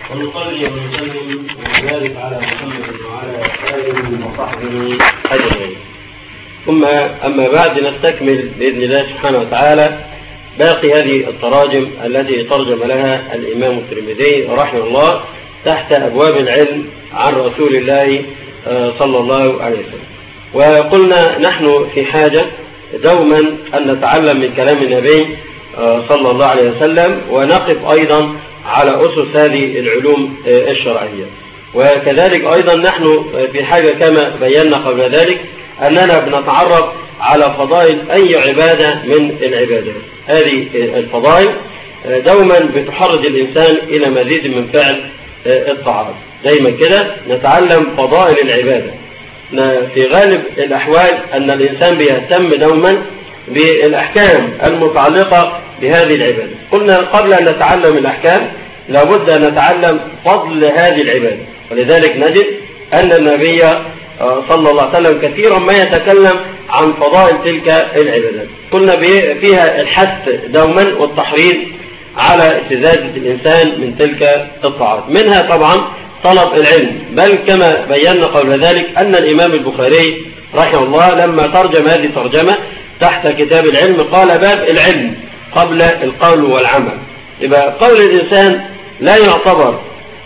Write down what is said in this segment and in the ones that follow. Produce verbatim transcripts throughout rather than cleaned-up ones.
ونصلي ونسلم ونبارك على محمد وعلى آله وصحبه أجمعين. ثم أما بعد نستكمل بإذن الله سبحانه وتعالى باقي هذه التراجم التي ترجم لها الإمام الترمذي رحمه الله تحت أبواب العلم عن رسول الله صلى الله عليه وسلم. وقلنا نحن في حاجة دوما أن نتعلم من كلام النبي صلى الله عليه وسلم ونقف أيضا على أسس هذه العلوم الشرعية. وكذلك أيضا نحن في حاجة كما بينا قبل ذلك أننا بنتعرف على فضائل أي عبادة من العبادات. هذه الفضائل دوما بتحرض الإنسان إلى مزيد من فعل الطاعات. دايما كده نتعلم فضائل العبادة. في غالب الأحوال أن الإنسان بيهتم دوما بالأحكام المتعلقة بهذه العبادة. قلنا قبل أن نتعلم الأحكام لابد أن نتعلم فضل هذه العبادة، ولذلك نجد أن النبي صلى الله عليه وسلم كثيرا ما يتكلم عن فضائل تلك العبادات. قلنا فيها الحث دوما والتحريض على استزادة الإنسان من تلك الطاعات، منها طبعا طلب العلم. بل كما بينا قبل ذلك أن الإمام البخاري رحمه الله لما ترجم هذه الترجمة تحت كتاب العلم قال باب العلم قبل القول والعمل. يبقى قول الإنسان لا يعتبر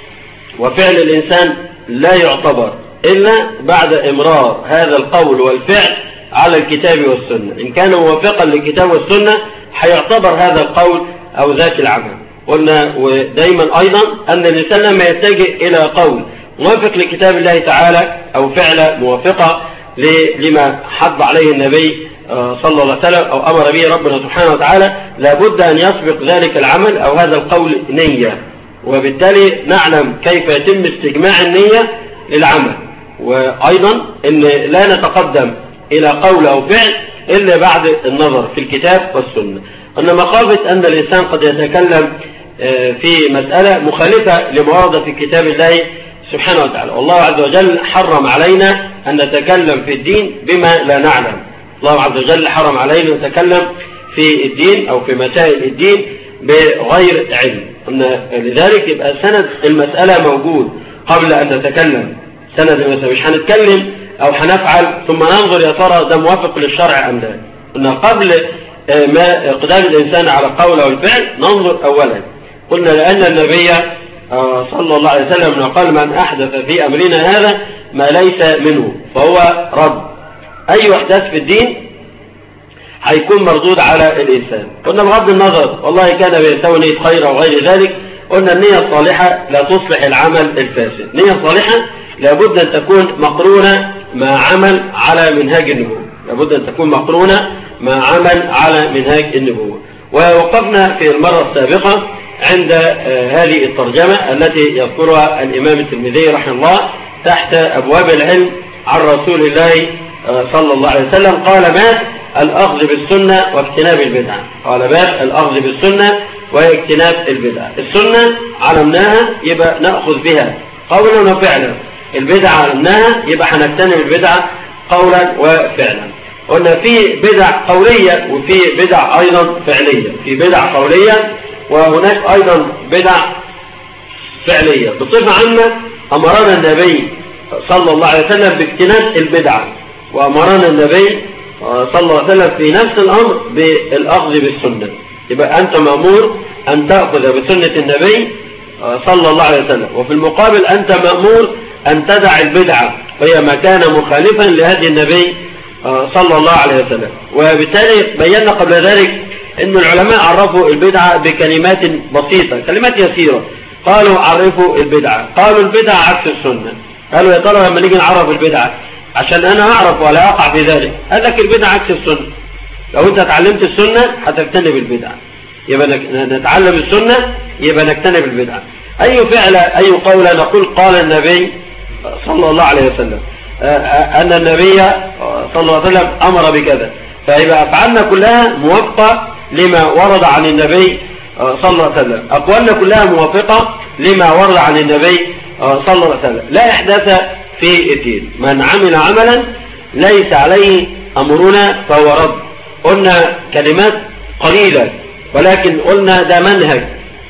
وفعل الإنسان لا يعتبر إلا بعد إمرار هذا القول والفعل على الكتاب والسنة. إن كان موافقا للكتاب والسنة هيعتبر هذا القول أو ذات العمل. قلنا ودايما أيضا أن الإنسان لما يتجه إلى قول موافق لكتاب الله تعالى أو فعل موافقة لما حض عليه النبي صلى الله عليه وسلم أو أمر به ربنا سبحانه وتعالى لابد أن يسبق ذلك العمل أو هذا القول نية، وبالتالي نعلم كيف يتم استجماع النية للعمل. وأيضا أن لا نتقدم إلى قول أو فعل إلا بعد النظر في الكتاب والسنة. أن مخافة أن الإنسان قد يتكلم في مسألة مخالفة لما ورد في كتاب الله سبحانه وتعالى. والله عز وجل حرم علينا أن نتكلم في الدين بما لا نعلم. الله عز وجل حرم علينا أن نتكلم في الدين أو في مسائل الدين بغير علم. لذلك يبقى سند المسألة موجود قبل أن نتكلم. سند المسألة مش هنتكلم أو هنفعل ثم ننظر يا ترى ده موافق للشرع أم لا. قلنا قبل ما إقدام الإنسان على القول أو الفعل ننظر أولا. قلنا لأن النبي صلى الله عليه وسلم قال من أحدث في أمرنا هذا ما ليس منه فهو رد. أي إحداث في الدين هيكون مردود على الإنسان. قلنا بغض النظر والله كان بيسوي نية خير أو غير ذلك، قلنا النية الصالحة لا تصلح العمل الفاسد. نية صالحة لابد أن تكون مقرونة مع عمل على منهاج النبوة. لابد أن تكون مقرونة مع عمل على منهاج النبوة. ووقفنا في المرة السابقة عند هذه الترجمة التي يذكرها الإمام الترمذي رحمه الله تحت أبواب العلم عن رسول الله صلى الله عليه وسلم. قال باب الأخذ بالسنة واجتناب البدعة. قال باب الأخذ بالسنة واجتناب البدعة. السنة علمناها يبقى نأخذ بها قولا وفعلا. البدعة علمناها يبقى هنجتنب البدعة قولا وفعلا. قلنا في بدع قولية وفي بدع أيضا فعلية. في بدع قولية وهناك أيضا بدع فعلية. بصفة عامة أمرنا النبي صلى الله عليه وسلم باجتناب البدعة، وأمرنا النبي صلى الله عليه وسلم في نفس الأمر بالأخذ بالسنة. يبقى أنت مأمور أن تأخذ بسنة النبي صلى الله عليه وسلم، وفي المقابل أنت مأمور أن تدع البدعة وهي ما كان مخالفا لهدي النبي صلى الله عليه وسلم. وبالتالي بينا قبل ذلك أن العلماء عرفوا البدعة بكلمات بسيطة، كلمات يسيرة. قالوا عرفوا البدعة، قالوا البدعة عكس السنة. قالوا يا ترى لما نيجي نعرف البدعة عشان أنا أعرف ولا أقع في ذلك، قال لك البدعة عكس السنة. لو أنت تعلمت السنة هتجتنب البدعة، يبقى نتعلم السنة يبقى نجتنب البدعة. أي فعل أي قول نقول قال النبي صلى الله عليه وسلم أن النبي صلى الله عليه وسلم أمر بكذا، فيبقى أفعالنا كلها موافقة لما ورد عن النبي صلى الله عليه وسلم. أقوالنا كلها موافقة لما ورد عن النبي صلى الله عليه وسلم. لا إحداث في الدين. من عمل عملا ليس عليه أمرنا فهو رد. قلنا كلمات قليلة ولكن قلنا ده منهج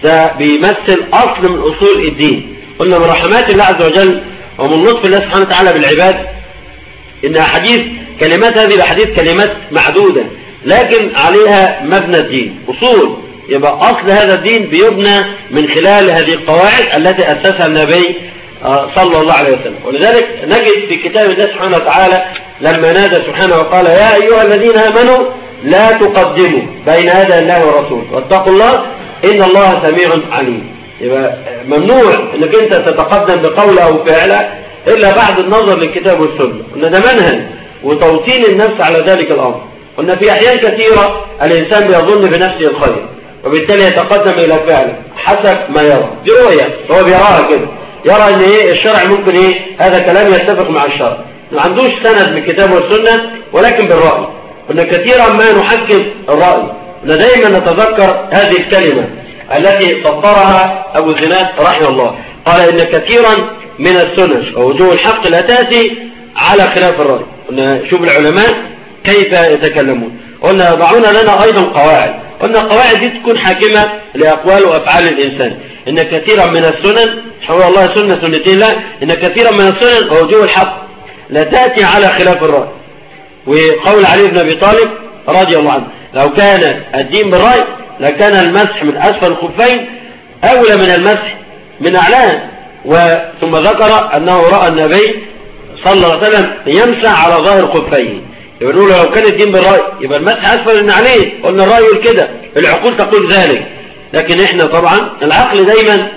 ده بيمثل أصل من أصول الدين. قلنا من رحمات الله عز وجل ومن لطف الله سبحانه وتعالى بالعباد إن أحاديث كلمات هذه الأحاديث كلمات معدودة لكن عليها مبنى الدين أصول. يبقى أصل هذا الدين بيبنى من خلال هذه القواعد التي أسسها النبي صلى الله عليه وسلم. ولذلك نجد في كتاب الله سبحانه وتعالى لما نادى سبحانه وقال يا أيها الذين آمنوا لا تقدموا بين يدي الله ورسوله واتقوا الله إن الله سميع عليم. يبقى ممنوع انك انت تتقدم بقول او فعل الا بعد النظر للكتاب والسنه. قلنا ده منهج وتوطين النفس على ذلك الامر. قلنا في احيان كثيره الانسان بيظن بنفسه الخير وبالتالي يتقدم الى فعله حسب ما يرى. دي رؤيه هو بيراها كده، يرى ان ايه الشرع ممكن ايه هذا كلام يتفق مع الشرع، ما عندوش سند من الكتاب والسنه ولكن بالراي. قلنا كثيرا ما نحكم الراي. قلنا دايما نتذكر هذه الكلمه التي صدرها أبو زناد رحمه الله، قال إن كثيرا من السنن ووجوه الحق لا تأتي على خلاف الرأي. قلنا شوف العلماء كيف يتكلمون. قلنا يضعون لنا أيضا قواعد، قلنا القواعد دي تكون حاكمة لأقوال وأفعال الإنسان. إن كثيرا من السنن حول الله سنة سنتين لا إن كثيرا من السنن ووجوه الحق لا تأتي على خلاف الرأي. وقول علي بن أبي طالب رضي الله عنه لو كان الدين بالرأي لكان المسح من أسفل الخفين أولى من المسح من أعلاه. وثم ذكر أنه رأى النبي صلى الله عليه وسلم يمسح على ظاهر خفيه. يبقى نقول لو كان الدين بالرأي يبقى المسح أسفل من عليه. قلنا الرأي يقول كده، العقول تقول ذلك، لكن احنا طبعا العقل دايما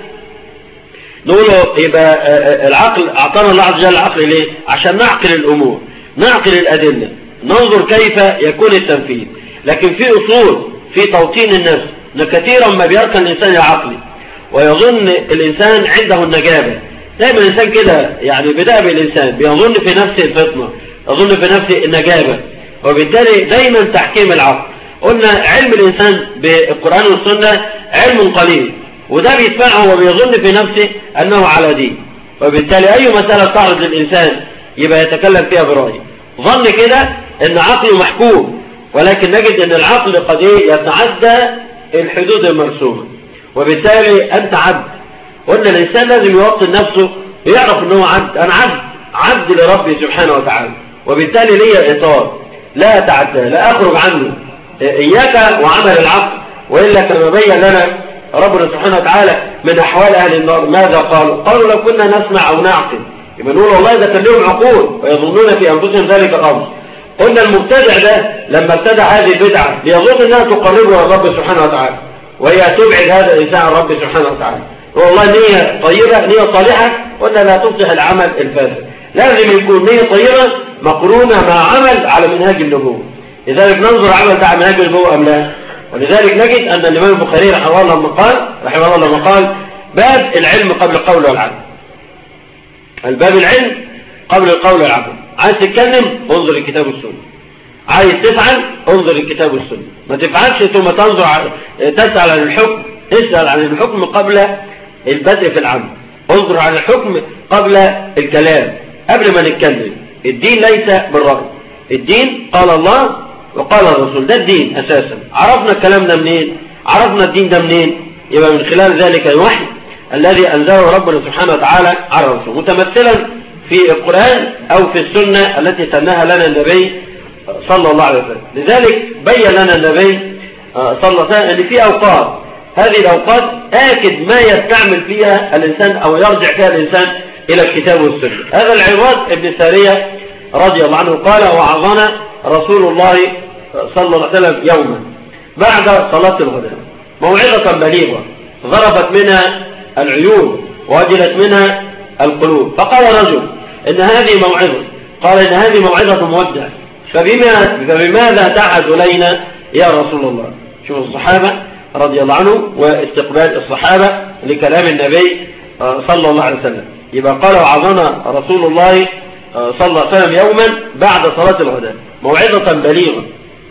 نقوله يبقى العقل أعطانا الله عز وجل العقل ليه؟ عشان نعقل الأمور، نعقل الأدلة، ننظر كيف يكون التنفيذ. لكن في أصول في توطين النفس، ان كثيرا ما بيركن الانسان العقلي ويظن الانسان عنده النجابه. دايما الانسان كده يعني بدأ بالانسان بيظن في نفسه الفطنه، يظن في نفسه النجابه، وبالتالي دايما تحكيم العقل. قلنا علم الانسان بالقران والسنه علم قليل، وده بيدفعه وبيظن في نفسه انه على دين، وبالتالي اي مساله تعرض للانسان يبقى يتكلم فيها برأيه، ظن كده ان عقله محكوم. ولكن نجد ان العقل قد يتعدى الحدود المرسومة، وبالتالي انت عبد. قلنا الانسان لازم يوطن نفسه ويعرف انه عبد، انا عبد عبد لربي سبحانه وتعالى، وبالتالي لي اطار لا اتعدى لا اخرج عنه. اياك وعمل العقل، والا كما بين لنا ربنا سبحانه وتعالى من احوال اهل النار ماذا قالوا؟ قالوا لو كنا نسمع او نعقل. يبقى نقول والله ده كان لهم عقول ويظنون في انفسهم ذلك الامر. قلنا المبتدع ده لما ابتدع هذه البدعة ليظن انها تقربه الى رب سبحانه وتعالى، وهي تبعد هذا الانسان عن رب سبحانه وتعالى. والله نية طيبة نية صالحة قلنا لا تصلح العمل الفاسد، لازم يكون نية طيبة مقرونة مع عمل على منهاج النبوة. لذلك ننظر عمل على منهاج النبوة ام لا. ولذلك نجد ان الامام البخاري رحمه الله لما قال رحمه الله لما قال باب العلم قبل القول والعمل. الباب العلم قبل القول والعمل. عايز تتكلم انظر الكتاب والسنة، عايز تفعل انظر الكتاب والسنة. ما تفعلش ثم تنظر تسأل عن الحكم، تسأل عن الحكم قبل البدء في العمل، انظر عن الحكم قبل الكلام قبل ما نتكلم. الدين ليس بالرأي، الدين قال الله وقال الرسول، ده الدين أساسا. عرفنا الكلام ده منين؟ عرفنا الدين ده منين؟ يبقى من خلال ذلك الوحي الذي أنزله ربنا سبحانه وتعالى على الرسول، متمثلا في القرآن أو في السنة التي سنها لنا النبي صلى الله عليه وسلم. لذلك بين لنا النبي صلى الله عليه وسلم أن في أوقات، هذه الأوقات آكد ما يستعمل فيها الإنسان أو يرجع فيها الإنسان إلى الكتاب والسنة. هذا العواد ابن سارية رضي الله عنه قال وعظنا رسول الله صلى الله عليه وسلم يوما بعد صلاة الغداء موعظة بليغة ضربت منها العيون ووجلت منها القلوب. فقال رجل إن هذه موعظة، قال إن هذه موعظة مودع، فبما فبماذا تعهد إلينا يا رسول الله؟ شوف الصحابة رضي الله عنهم واستقبال الصحابة لكلام النبي صلى الله عليه وسلم. يبقى قال وعظنا رسول الله صلى الله عليه وسلم يوما بعد صلاة الغداء موعظة بليغة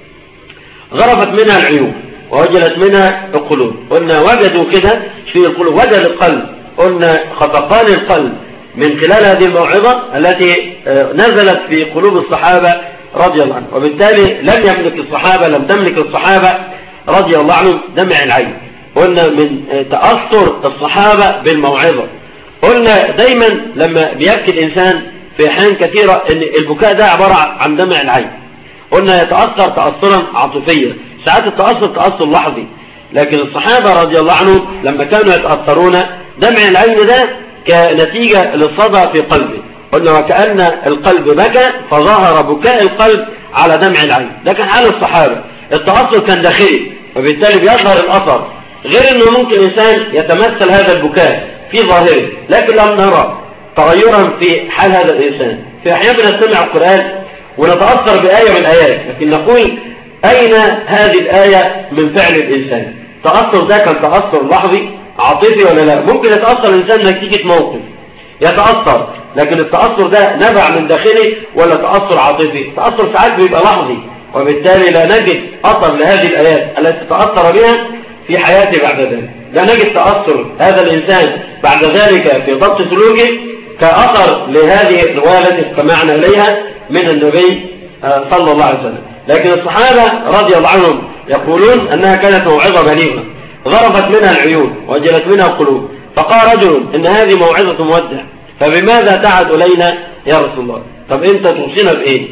غرفت منها العيون ووجلت منها القلوب. قلنا وجدوا كده في القلوب، وجد القلب، قلنا خفقان القلب من خلال هذه الموعظة التي نزلت في قلوب الصحابة رضي الله عنهم. وبالتالي لم يملك الصحابة لم تملك الصحابة رضي الله عنهم دمع العين، قلنا من تأثر الصحابة بالموعظة. قلنا دايما لما بيبكي الإنسان في أحيان كثيرة ان البكاء ده عبارة عن دمع العين. قلنا يتأثر تأثرا عاطفيا، ساعات التأثر تأثر لحظي، لكن الصحابة رضي الله عنهم لما كانوا يتأثرون دمع العين ده كنتيجة للصدى في قلبه. قلنا وكأن القلب بكى فظهر بكاء القلب على دمع العين. ده كان حال الصحابة، التأثر كان داخلي وبالتالي بيظهر الأثر، غير انه ممكن إنسان يتمثل هذا البكاء في ظاهره لكن لم نرى تغيرا في حال هذا الإنسان. في أحيان بنستمع القرآن ونتأثر بآية من الآيات، لكن نقول أين هذه الآية من فعل الإنسان؟ تأثر ده كان تأثر لحظي عاطفي ولا لا؟ ممكن يتأثر الإنسان نتيجة موقف يتأثر، لكن التأثر ده نبع من داخله ولا تأثر عاطفي؟ تأثر ساعات بيبقى لحظي، وبالتالي لا نجد أثر لهذه الآيات التي تأثر بها في حياته بعد ذلك. لا نجد تأثر هذا الإنسان بعد ذلك في ضبط سلوكه كأثر لهذه الرواية التي استمعنا إليها من النبي صلى الله عليه وسلم. لكن الصحابة رضي الله عنهم يقولون أنها كانت موعظة بليغة ضربت منها العيون وجلت منها القلوب، فقال رجل إن هذه موعظة مودع فبماذا تعد إلينا يا رسول الله؟ طب أنت توصينا بإيه؟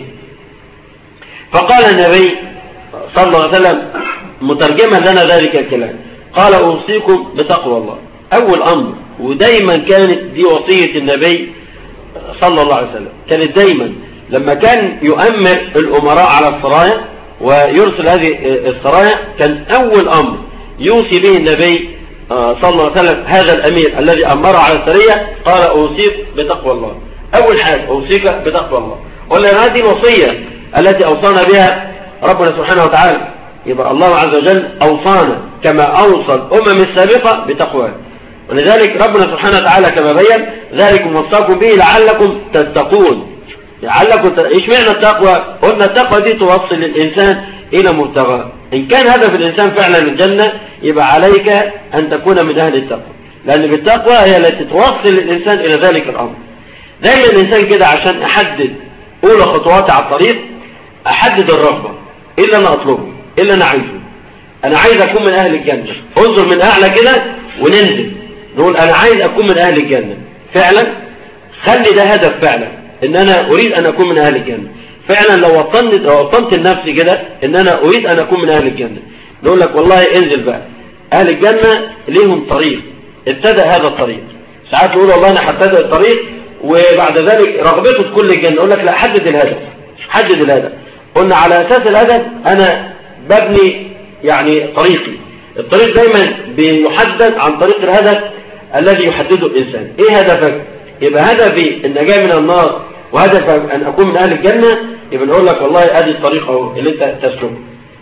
فقال النبي صلى الله عليه وسلم مترجما لنا ذلك الكلام، قال أوصيكم بتقوى الله. أول أمر، ودايما كانت دي وصية النبي صلى الله عليه وسلم، كانت دايما لما كان يؤمر الأمراء على السرايا ويرسل هذه السرايا كان أول أمر يوصي به النبي صلى الله عليه وسلم هذا الأمير الذي أمر على السرية، قال أوصيك بتقوى الله. أول حاجة أوصيك بتقوى الله. قلنا هذه الوصية التي أوصانا بها ربنا سبحانه وتعالى، يبقى الله عز وجل أوصانا كما أوصى الأمم السابقة بتقوى، ولذلك ربنا سبحانه وتعالى كما بين ذلكم وصاكم به لعلكم تتقون. لعلكم ت... إيش معنى التقوى؟ قلنا التقوى دي توصل الإنسان إلى مبتغاه. إن كان هدف الإنسان فعلا الجنة يبقى عليك أن تكون من أهل التقوى، لأن بالتقوى هي التي توصل الإنسان إلى ذلك الأمر. دايما الإنسان كده عشان أحدد أولى خطواتي على الطريق أحدد الرغبة، إيه اللي أنا أطلبه، إيه اللي أنا عايزه. أنا عايز أكون من أهل الجنة، انظر من أعلى كده وننزل نقول أنا عايز أكون من أهل الجنة فعلا. خلي ده هدف فعلا، إن أنا أريد أن أكون من أهل الجنة فعلا. لو وطنت لو وطنت لنفسي كده إن أنا أريد أن أكون من أهل الجنة، نقول لك والله انزل بقى. أهل الجنة ليهم طريق، ابتدأ هذا الطريق. ساعات نقول والله أنا هبتدأ الطريق وبعد ذلك رغبته في كل الجنة، نقول لك لا، حدد الهدف، حدد الهدف. قلنا على أساس الهدف أنا ببني يعني طريقي. الطريق دايما بيحدد عن طريق الهدف الذي يحدده الإنسان. إيه هدفك؟ يبقى هدفي النجاة من النار وهدف أن أكون من أهل الجنة، يبقى نقول لك والله أدي الطريق أهو اللي أنت تسلكه.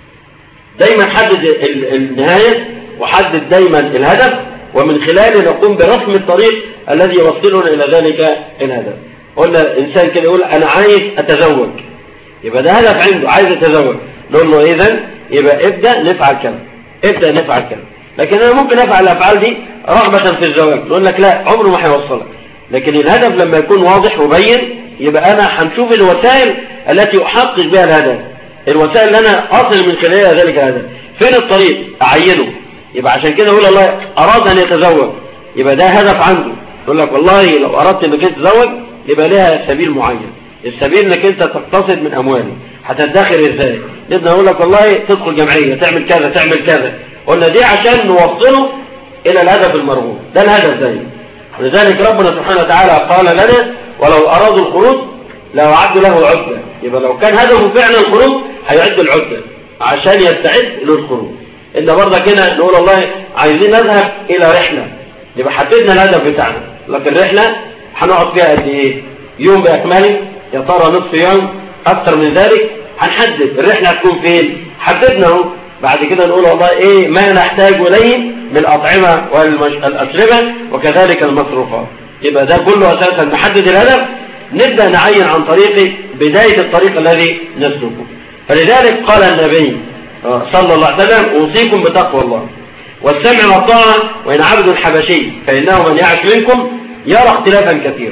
دايما حدد النهاية وحدد دايما الهدف، ومن خلاله نقوم برسم الطريق الذي يوصلنا إلى ذلك الهدف. قلنا الإنسان كده يقول أنا عايز أتزوج، يبقى ده هدف عنده، عايز أتزوج. نقول له إذن يبقى ابدأ نفعل كذا، ابدأ نفعل كذا. لكن أنا ممكن أفعل الأفعال دي رغبة في الزواج، نقول لك لا، عمره ما هيوصلك. لكن الهدف لما يكون واضح وبين يبقى أنا هنشوف الوسائل التي أحقق بها الهدف، الوسائل اللي أنا أصل من خلالها ذلك الهدف. فين الطريق؟ أعينه. يبقى عشان كده يقول الله أراد أن يتزوج، يبقى ده هدف عنده. يقول لك والله لو أردت أنك تتزوج يبقى لها سبيل معين، السبيل أنك أنت تقتصد من أموالي، هتدخر إزاي؟ نبدأ نقول لك والله تدخل جمعية، تعمل كذا تعمل كذا. قلنا دي عشان نوصله إلى الهدف المرغوب، ده الهدف زي. ولذلك ربنا سبحانه وتعالى قال لنا ولو أرادوا الخروج لو عدوا له عدة. يبقى لو كان هدفه فعلا الخروج هيعد العدة عشان يستعد للخروج. إن برضه كده نقول والله عايزين نذهب إلى رحلة، يبقى حددنا الهدف بتاعنا، لكن الرحلة هنقعد فيها قد إيه؟ يوم بأكمله، يا ترى نصف يوم، أكثر من ذلك؟ هنحدد الرحلة هتكون فين، حددنا اهو. بعد كده نقول والله إيه ما نحتاج إليه من الأطعمة والأشربة وكذلك المصروفات. يبقى ده كله أساسا نحدد الهدف، نبدأ نعين عن طريق بداية الطريق الذي نسلكه. فلذلك قال النبي صلى الله عليه وسلم أوصيكم بتقوى الله والسمع والطاعة وإن عبد حبشي فإنه من يعش منكم يرى اختلافا كثيرا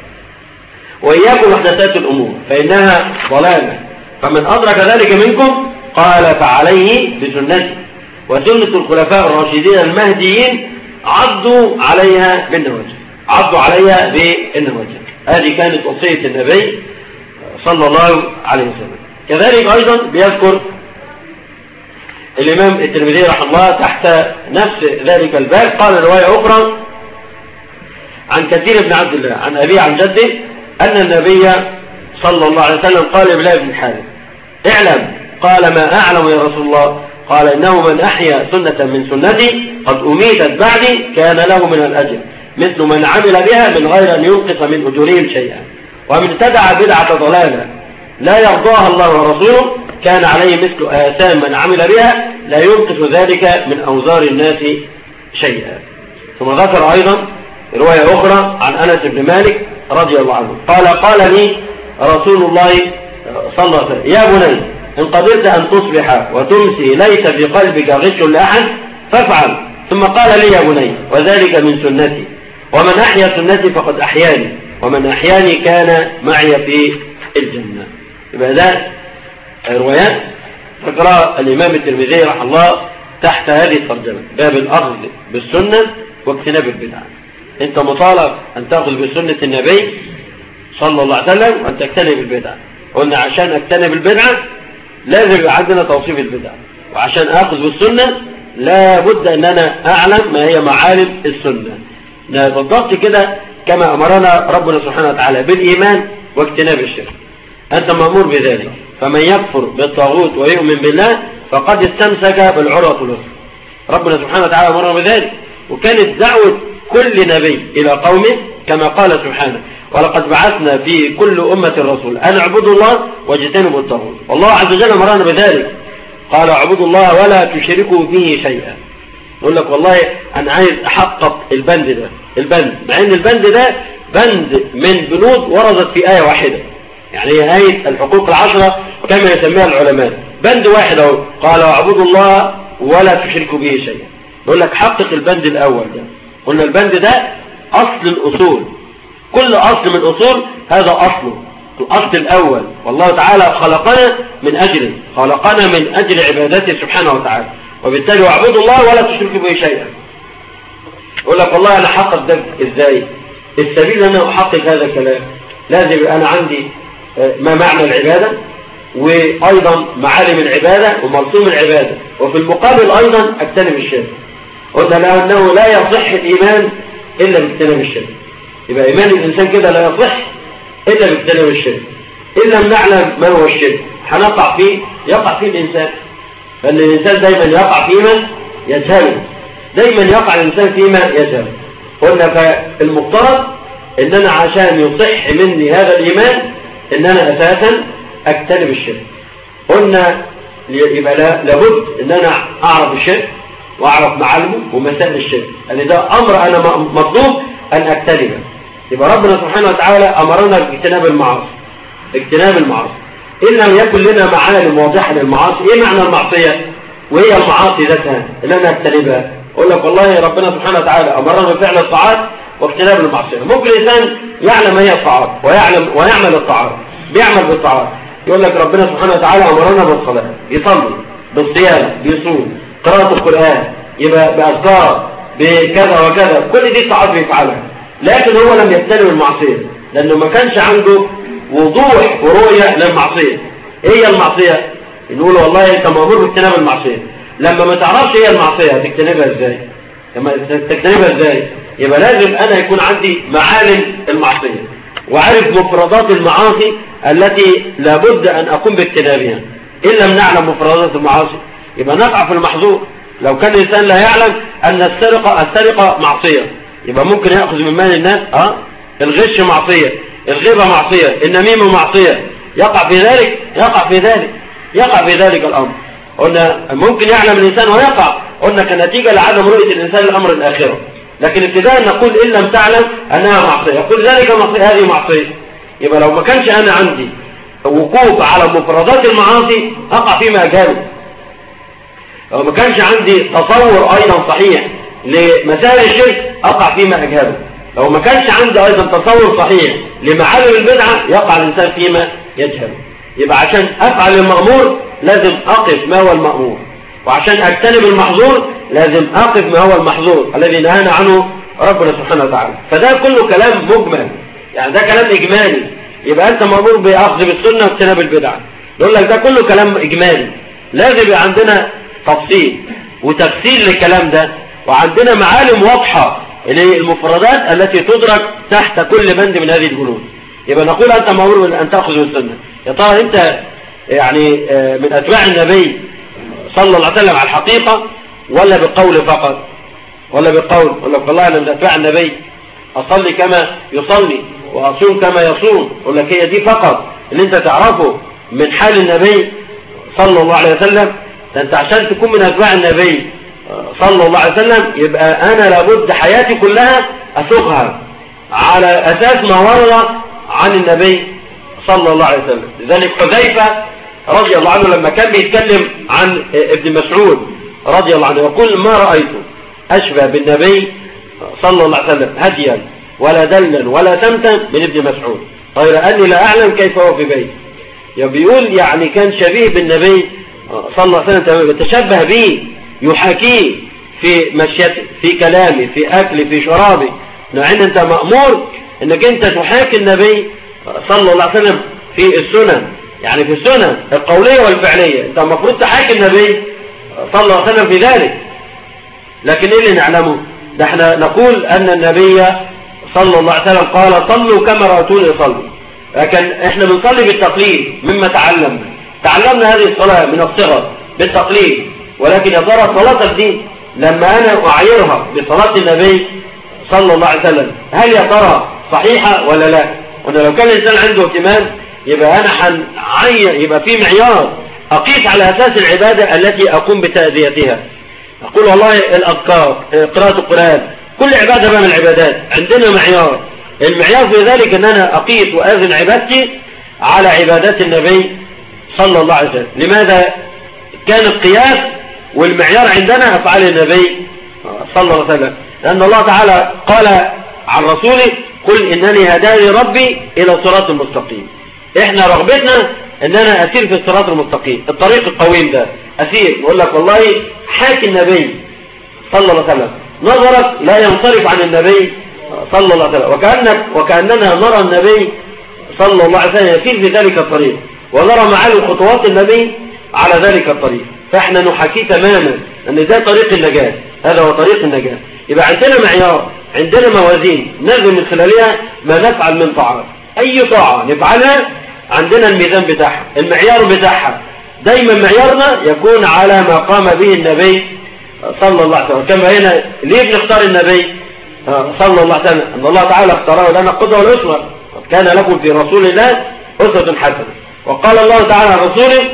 وإياكم محدثات الأمور فإنها ضلالة فمن أدرك ذلك منكم قال فعليه بسنتي وسنة الخلفاء الراشدين المهديين عضوا عليها بالنواجذ، عضوا عليها بالنواجذ. هذه كانت وصية النبي صلى الله عليه وسلم. كذلك أيضا بيذكر الإمام الترمذي رحمه الله تحت نفس ذلك الباب، قال رواية أخرى عن كثير بن عبد الله عن أبي عن جده أن النبي صلى الله عليه وسلم قال لبلال بن حارث: اعلم. قال: ما أعلم يا رسول الله؟ قال: إنه من أحيا سنة من سنتي قد أميتت بعدي كان له من الأجر مثل من عمل بها من غير أن ينقص من أجورهم شيئا، ومن ابتدع بدعة ضلالة لا يرضاها الله ورسوله كان عليه مثل آثام من عمل بها لا ينقص ذلك من أوزار الناس شيئا. ثم ذكر أيضا رواية أخرى عن أنس بن مالك رضي الله عنه قال: قال لي رسول الله صلى الله عليه وسلم: يا بني، إن قدرت أن تصبح وتمسي ليس في قلبك غش لأحد فافعل. ثم قال لي: يا بني، وذلك من سنتي، ومن أحيا سنتي فقد أحياني، ومن أحياني كان معي في الجنة. يبقى ده روايات ذكرها الإمام الترمذي رحمه الله تحت هذه الترجمة، باب الأخذ بالسنة واجتناب البدعة. أنت مطالب أن تأخذ بسنة النبي صلى الله عليه وسلم وأن تجتنب البدعة. قلنا عشان أجتنب البدعة لازم يبقى عندنا توصيف البدعة، وعشان أخذ بالسنة لا بد أن أنا أعلم ما هي معالم السنة. بالضبط كده كما أمرنا ربنا سبحانه وتعالى بالإيمان واجتناب الشرك، أنت مأمور بذلك. فمن يكفر بالطاغوت ويؤمن بالله فقد استمسك بالعروة الوثقى. ربنا سبحانه وتعالى أمرنا بذلك، وكانت دعوة كل نبي إلى قومه كما قال سبحانه: ولقد بعثنا في كل أمة رسول أن اعبدوا الله واجتنبوا الطاغوت. والله عز وجل أمرنا بذلك، قال: اعبدوا الله ولا تشركوا به شيئا. يقول لك والله أنا عايز أحقق البند ده، البند مع أن البند ده بند من بنود وردت في آية واحدة، يعني هي آية الحقوق العشرة كما يسميها العلماء، بند واحد أهو، قال: اعبدوا الله ولا تشركوا به شيئا. يقول لك حقق البند الأول ده. قلنا البند ده أصل الأصول، كل أصل من أصول هذا أصله، الأصل الأول. والله تعالى خلقنا من أجله، خلقنا من أجل عبادته سبحانه وتعالى، وبالتالي اعبدوا الله ولا تشركوا به شيئا. يقول لك والله أنا أحقق ده إزاي؟ السبيل أن أنا أحقق هذا الكلام لازم أنا عندي ما معنى العبادة، وأيضا معالم العبادة ومرسوم العبادة، وفي المقابل أيضا أجتنب الشرك. قلنا لأنه لا يصح الإيمان إلا باجتناب الشرك. يبقى إيمان الإنسان كده لا يصح إلا باجتناب الشرك. إن لم نعلم ما هو الشرك هنقع فيه، يقع فيه الإنسان، فإن الإنسان دايما يقع فيما يجهله، دايما يقع الإنسان فيما يجهله. قلنا فالمفترض إن أنا عشان يصح مني هذا الإيمان إن أنا أساسا أجتنب الشرك. قلنا يبقى لابد إن أنا أعرف الشرك وأعرف معالمه ومسائل الشرك، يعني ده أمر أنا مطلوب أن أجتنبه. يبقى ربنا سبحانه وتعالى أمرنا باجتناب المعاصي، اجتناب المعاصي. إن لم يكن لنا معالم واضحة للمعاصي، إيه معنى المعصية؟ وهي المعاصي ذاتها اللي أنا أجتنبها. أقول لك والله ربنا سبحانه وتعالى أمرنا بفعل الطاعات واجتناب المعصية. ممكن الإنسان يعلم ما هي الطاعات ويعلم ويعمل الطاعات، بيعمل بالطاعات. يقول لك ربنا سبحانه وتعالى أمرنا بالصلاة، يصلي، بالصيام، بيصوم، قراءة القرآن، يبقى بأذكار، بكذا وكذا، كل دي طاعات بيفعلها، لكن هو لم يجتنب المعصية لأنه ما كانش عنده وضوح ورؤية للمعصية. إيه هي المعصية؟ نقول والله أنت مأمور باجتناب المعصية، لما ما تعرفش هي المعصية هتجتنبها إزاي؟ لما تجتنبها إزاي؟ يبقى لازم أنا يكون عندي معالم المعصية وعرف مفردات المعاصي التي لابد أن أقوم باجتنابها. إن لم نعلم مفردات المعاصي يبقى نقع في المحظور. لو كان الإنسان لا يعلم أن السرقة السرقة معصية يبقى ممكن يأخذ من مال الناس. أه؟ الغش معصية، الغيبة معصية، النميمة معصية، يقع في ذلك يقع في ذلك يقع في ذلك الأمر. قلنا ممكن يعلم الإنسان ويقع، قلنا كنتيجة لعدم رؤية الإنسان لأمر الآخرة، لكن ابتداء نقول إن لم تعلم أنها معصية، يقول ذلك معصية، هذه معصية. يبقى لو ما كانش أنا عندي وقوف على مفردات المعاصي أقع فيما أجهله. لو ما كانش عندي تصور أيضا صحيح لمسائل الشرك أقع فيما أجهله. لو ما كانش عندي أيضا تصور صحيح لمعالم البدعة يقع الإنسان فيما يجهله. يبقى عشان أفعل المأمور لازم أقف ما هو المأمور، وعشان اجتنب المحظور لازم اقف ما هو المحظور الذي نهانا عنه ربنا سبحانه وتعالى. فده كله كلام مجمل، يعني ده كلام اجمالي. يبقى انت مأمور باخذ بالسنه واجتناب البدع. نقول لك ده كله كلام اجمالي، لازم يبقى عندنا تفصيل وتفسير للكلام ده، وعندنا معالم واضحه للمفردات التي تدرك تحت كل بند من هذه البنود. يبقى نقول انت مأمور ان تاخذ بالسنه. يا ترى انت يعني من اتباع النبي صلى الله عليه وسلم على الحقيقه، ولا بالقول فقط؟ ولا بالقول؟ ولا والله انا من اتباع النبي، اصلي كما يصلي واصوم كما يصوم. يقول لك هي دي فقط اللي انت تعرفه من حال النبي صلى الله عليه وسلم؟ ده انت عشان تكون من اتباع النبي صلى الله عليه وسلم يبقى انا لابد حياتي كلها اسوقها على اساس ما ورد عن النبي صلى الله عليه وسلم. لذلك حذيفه رضي الله عنه لما كان بيتكلم عن ابن مسعود رضي الله عنه يقول ما رايته اشبه بالنبي صلى الله عليه وسلم هديا ولا دلا ولا سمتا من ابن مسعود، غير اني لا اعلم كيف هو في بيت. بيقول يعني كان شبيه بالنبي صلى الله عليه وسلم، يتشبه به، يحاكيه في مشيته، في كلامه، في اكله، في شرابه. لان انت مأمور انك انت تحاكي النبي صلى الله عليه وسلم في السنن، يعني في السنن القوليه والفعليه انت المفروض تحاكي النبي صلى الله عليه وسلم في ذلك. لكن ايه اللي نعلمه؟ ده احنا نقول ان النبي صلى الله عليه وسلم قال صلوا كما رأيتوني اصلي، لكن احنا بنصلي بالتقليد مما تعلمنا. تعلمنا هذه الصلاة من الصغر بالتقليد، ولكن يا ترى صلاة الدين لما انا اعيرها بصلاة النبي صلى الله عليه وسلم هل يا ترى صحيحة ولا لا؟ وانا لو كان الانسان عنده اهتمام يبقى انا حنعير، يبقى في معيار اقيس على اساس العبادة التي اقوم بتأديتها. اقول والله الاذكار، قراءة القرآن، كل عبادة بقى من العبادات عندنا معيار. المعيار في ذلك ان انا اقيس واذن عبادتي على عبادات النبي صلى الله عليه وسلم. لماذا كان القياس والمعيار عندنا افعال النبي صلى الله عليه وسلم؟ لان الله تعالى قال عن رسوله قل انني هداني ربي الى صراط المستقيم. احنا رغبتنا ان انا اسير في الصراط المستقيم، الطريق القويم ده اسير. يقول لك والله حاكي النبي صلى الله عليه وسلم، نظرك لا ينصرف عن النبي صلى الله عليه وسلم، وكأنك وكأننا نرى النبي صلى الله عليه وسلم يسير في ذلك الطريق، ونرى معالم خطوات النبي على ذلك الطريق. فاحنا نحكي تماما ان ده طريق النجاة، هذا هو طريق النجاة. يبقى عندنا معيار، عندنا موازين نلزم من خلالها ما نفعل من طاعات. اي طاعة نفعلها عندنا الميزان بتاعها، المعيار بتاعها. دايما معيارنا يكون على ما قام به النبي صلى الله عليه وسلم. كما هنا ليه بنختار النبي صلى الله عليه وسلم؟ ان الله تعالى اختاره لنا القدوة والأسوة، كان لكم في رسول الله أسوة حسنة. وقال الله تعالى عن رسوله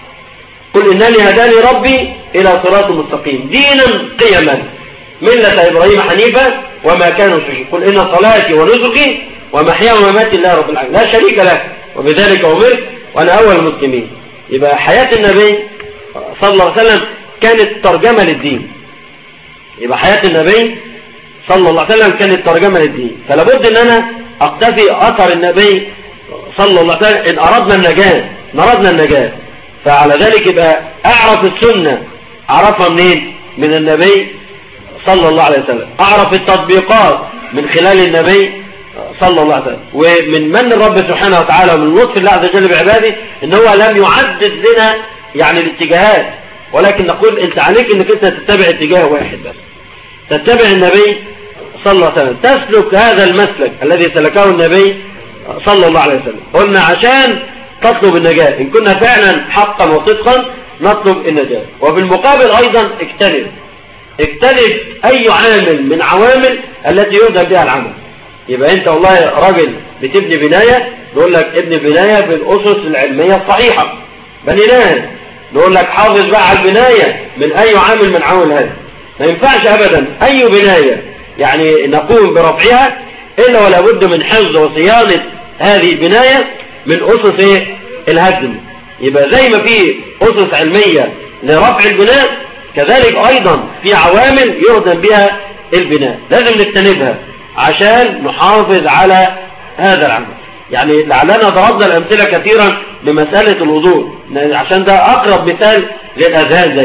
قل إنني هداني ربي إلى صراط مستقيم دينا قيما ملة إبراهيم حنيفة وما كان مشركين. قل إن صلاتي ونسكي ومحياي ومماتي لله رب العالمين لا شريك له وبذلك أمرت وأنا أول المسلمين. يبقى حياة النبي صلى الله عليه وسلم كانت ترجمة للدين. يبقى حياة النبي صلى الله عليه وسلم كانت ترجمة للدين. فلا بد ان انا اقتفي اثر النبي صلى الله عليه وسلم ان اردنا النجاة، نردنا النجاة. فعلى ذلك يبقى اعرف السنة اعرفها منين؟ من النبي صلى الله عليه وسلم. اعرف التطبيقات من خلال النبي صلى الله عليه وسلم. ومن من الرب سبحانه وتعالى ومن لطف الله عز وجل بعباده ان هو لم يعدد لنا يعني الاتجاهات، ولكن نقول انت عليك انك انت تتبع اتجاه واحد بس، تتبع النبي صلى الله عليه وسلم، تسلك هذا المسلك الذي سلكه النبي صلى الله عليه وسلم. قلنا عشان تطلب النجاة، إن كنا فعلا حقا وصدقا نطلب النجاة. وبالمقابل أيضا اجتنب اجتنب أي عامل من عوامل التي يهدم بها العمل. يبقى أنت والله راجل بتبني بناية، نقول لك ابني بناية بالأسس العلمية الصحيحة، بنيناها. نقول لك حافظ بقى على البناية من أي عامل من عوامل هذا. ما ينفعش أبدا أي بناية يعني نقوم برفعها إلا ولا بد من حفظ وصيانة هذه البناية من أسس إيه؟ الهدم. يبقى زي ما في أسس علمية لرفع البناء، كذلك أيضا في عوامل يهدم بها البناء لازم نجتنبها عشان نحافظ على هذا العمل. يعني لعلنا ضربنا الأمثلة كثيرا بمسألة الوضوء عشان ده أقرب مثال للأذهان زيه.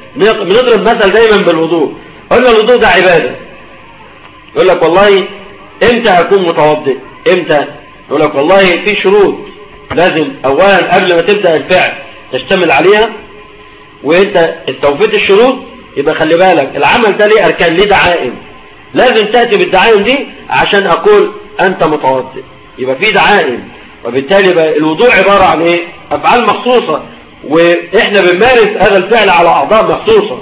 بنضرب مثل دايما بالوضوء. قلنا الوضوء ده عبادة، يقول لك والله امتى هكون متوضئ؟ امتى؟ يقول لك والله في شروط لازم اولا قبل ما تبدأ الفعل تشتمل عليها، وانت استوفيت الشروط يبقى خلي بالك العمل ده ليه اركان، ليه دعائم، لازم تأتي بالدعائم دي عشان اقول انت متوضئ. يبقى في دعائم، وبالتالي بقى الوضوء عبارة عن ايه؟ افعال مخصوصة، واحنا بنمارس هذا الفعل على اعضاء مخصوصة،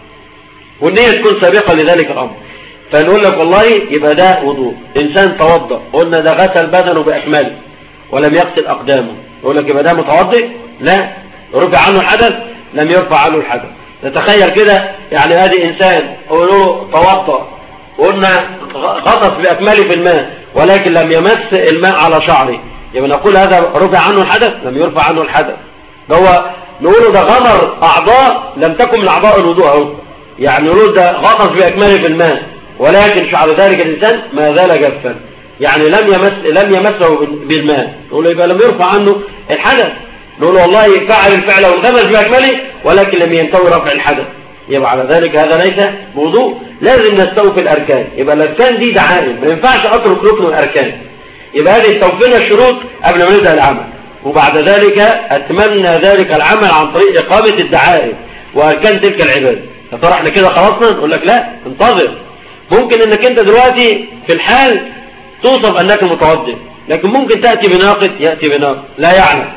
والنية تكون سابقة لذلك الامر. فنقول لك والله يبقى ده وضوء. انسان توضأ، قلنا ده غسل بدنه باكمله ولم يغسل اقدامه، يقول لك يبقى ده متوضئ؟ لا. رفع عنه الحدث؟ لم يرفع عنه الحدث. نتخيل كده يعني ادي انسان قولوا له توضأ، قلنا غطس باكمله في الماء ولكن لم يمس الماء على شعره، يبقى نقول هذا رفع عنه الحدث؟ لم يرفع عنه الحدث. ده هو نقوله ده غمر اعضاء لم تكن من اعضاء الوضوء اهو، يعني نقول ده غطس باكمله في الماء ولكن شعر ذلك الانسان ما زال جافا، يعني لم يمس لم يمسه بالماء، نقول يبقى لم يرفع عنه الحدث. نقول والله فعل الفعل وانغمس باكمله ولكن لم ينتوي رفع الحدث، يبقى على ذلك هذا ليس بوضوء. لازم نستوفي الاركان، يبقى الاركان دي دعائم، ما ينفعش اترك ركن من الاركان. يبقى هذه استوفينا الشروط قبل ما نبدا العمل، وبعد ذلك اتممنا ذلك العمل عن طريق اقامه الدعائم واركان تلك العباده. يا ترى احنا كده خلصنا؟ نقول لك لا، انتظر. ممكن انك انت دلوقتي في الحال توصف انك متوضئ، لكن ممكن تاتي بناقض، ياتي بناقض لا يعلم.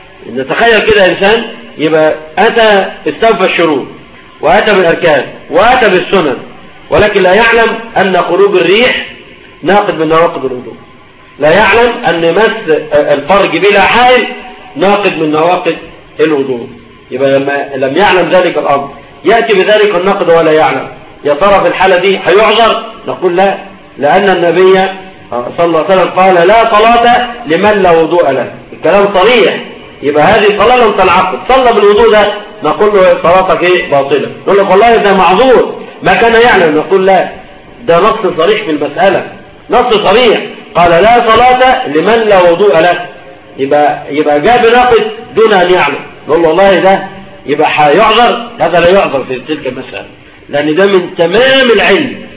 نتخيل كده انسان يبقى اتى استوفى الشروط واتى بالاركان واتى بالسنن، ولكن لا يعلم ان خروج الريح ناقض من نواقض الوضوء، لا يعلم ان مس الفرج بلا حائل ناقض من نواقض الوضوء. يبقى لما لم يعلم ذلك الامر ياتي بذلك الناقض ولا يعلم، يا ترى في الحاله دي هيعذر؟ نقول لا، لان النبي صلى الله عليه وسلم قال لا صلاه لمن لا وضوء له. الكلام صريح، يبقى هذه الصلاه لم تنعقد، صلى بالوضوء ده نقول له صلاتك ايه؟ باطله. يقول لك والله ده معذور ما كان يعلم، نقول لا، ده نص صريح في المساله، نص صريح قال لا صلاه لمن لا وضوء له، يبقى يبقى جاء بناقض دون ان يعلم. نقول له والله ده يبقى هيعذر؟ هذا لا يعذر في تلك المساله، لأن ده من تمام العلم،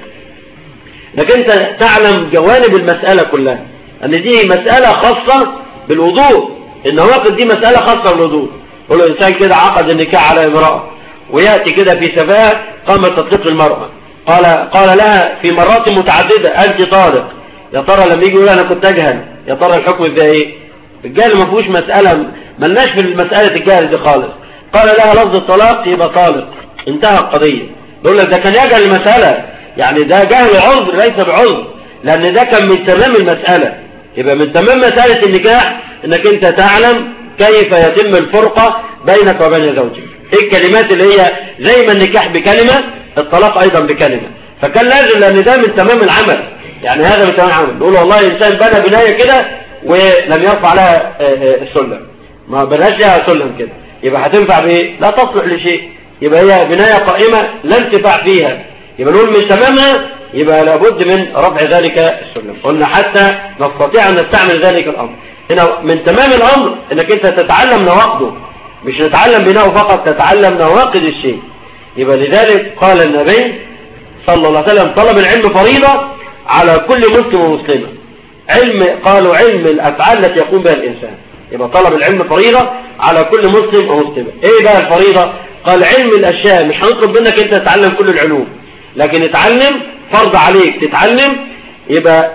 لكن أنت تعلم جوانب المسألة كلها، أن دي مسألة خاصة بالوضوء، النواقض دي مسألة خاصة بالوضوء. يقول له إنسان كده عقد النكاح على امرأة ويأتي كده في سفاهة قام تطلق المرأة، قال قال لها في مرات متعددة أنت طالق. يا ترى لما يجي يقول أنا كنت أجهل، يا ترى الحكم ده إيه؟ الجهل ما فيهوش مسألة، ملناش في مسألة الجهل دي خالص. قال لها لفظ الطلاق يبقى طالق، انتهى القضية. يقول لك ده كان يجهل المسألة، يعني ده جهل عذر ليس بعذر، لأن ده كان من تمام المسألة. يبقى من تمام مسألة النكاح انك انت تعلم كيف يتم الفرقة بينك وبين زوجك، ايه الكلمات اللي هي زي ما النكاح بكلمة الطلاق ايضا بكلمة، فكان لازم لأن ده من تمام العمل، يعني هذا من تمام العمل. نقول والله انسان بنى بناية كده ولم يرفع لها السلم، ما بناش لها سلم كده، يبقى هتنفع بايه؟ لا تصلح لشيء، يبقى هي بناية قائمة لا انتفاع فيها، يبقى نقول من تمامها يبقى لابد من رفع ذلك السلم. قلنا حتى نستطيع أن نستعمل ذلك الأمر. هنا من تمام الأمر أنك أنت تتعلم نواقضه، مش نتعلم بناءه فقط، تتعلم نواقض الشيء. يبقى لذلك قال النبي صلى الله عليه وسلم طلب العلم فريضة على كل مسلم ومسلمة. علم قالوا علم الأفعال التي يقوم بها الإنسان، يبقى طلب العلم فريضة على كل مسلم ومسلمة. ايه بقى الفريضة؟ قال علم الأشياء، مش هنطلب منك انت تتعلم كل العلوم، لكن اتعلم، فرض عليك تتعلم. يبقى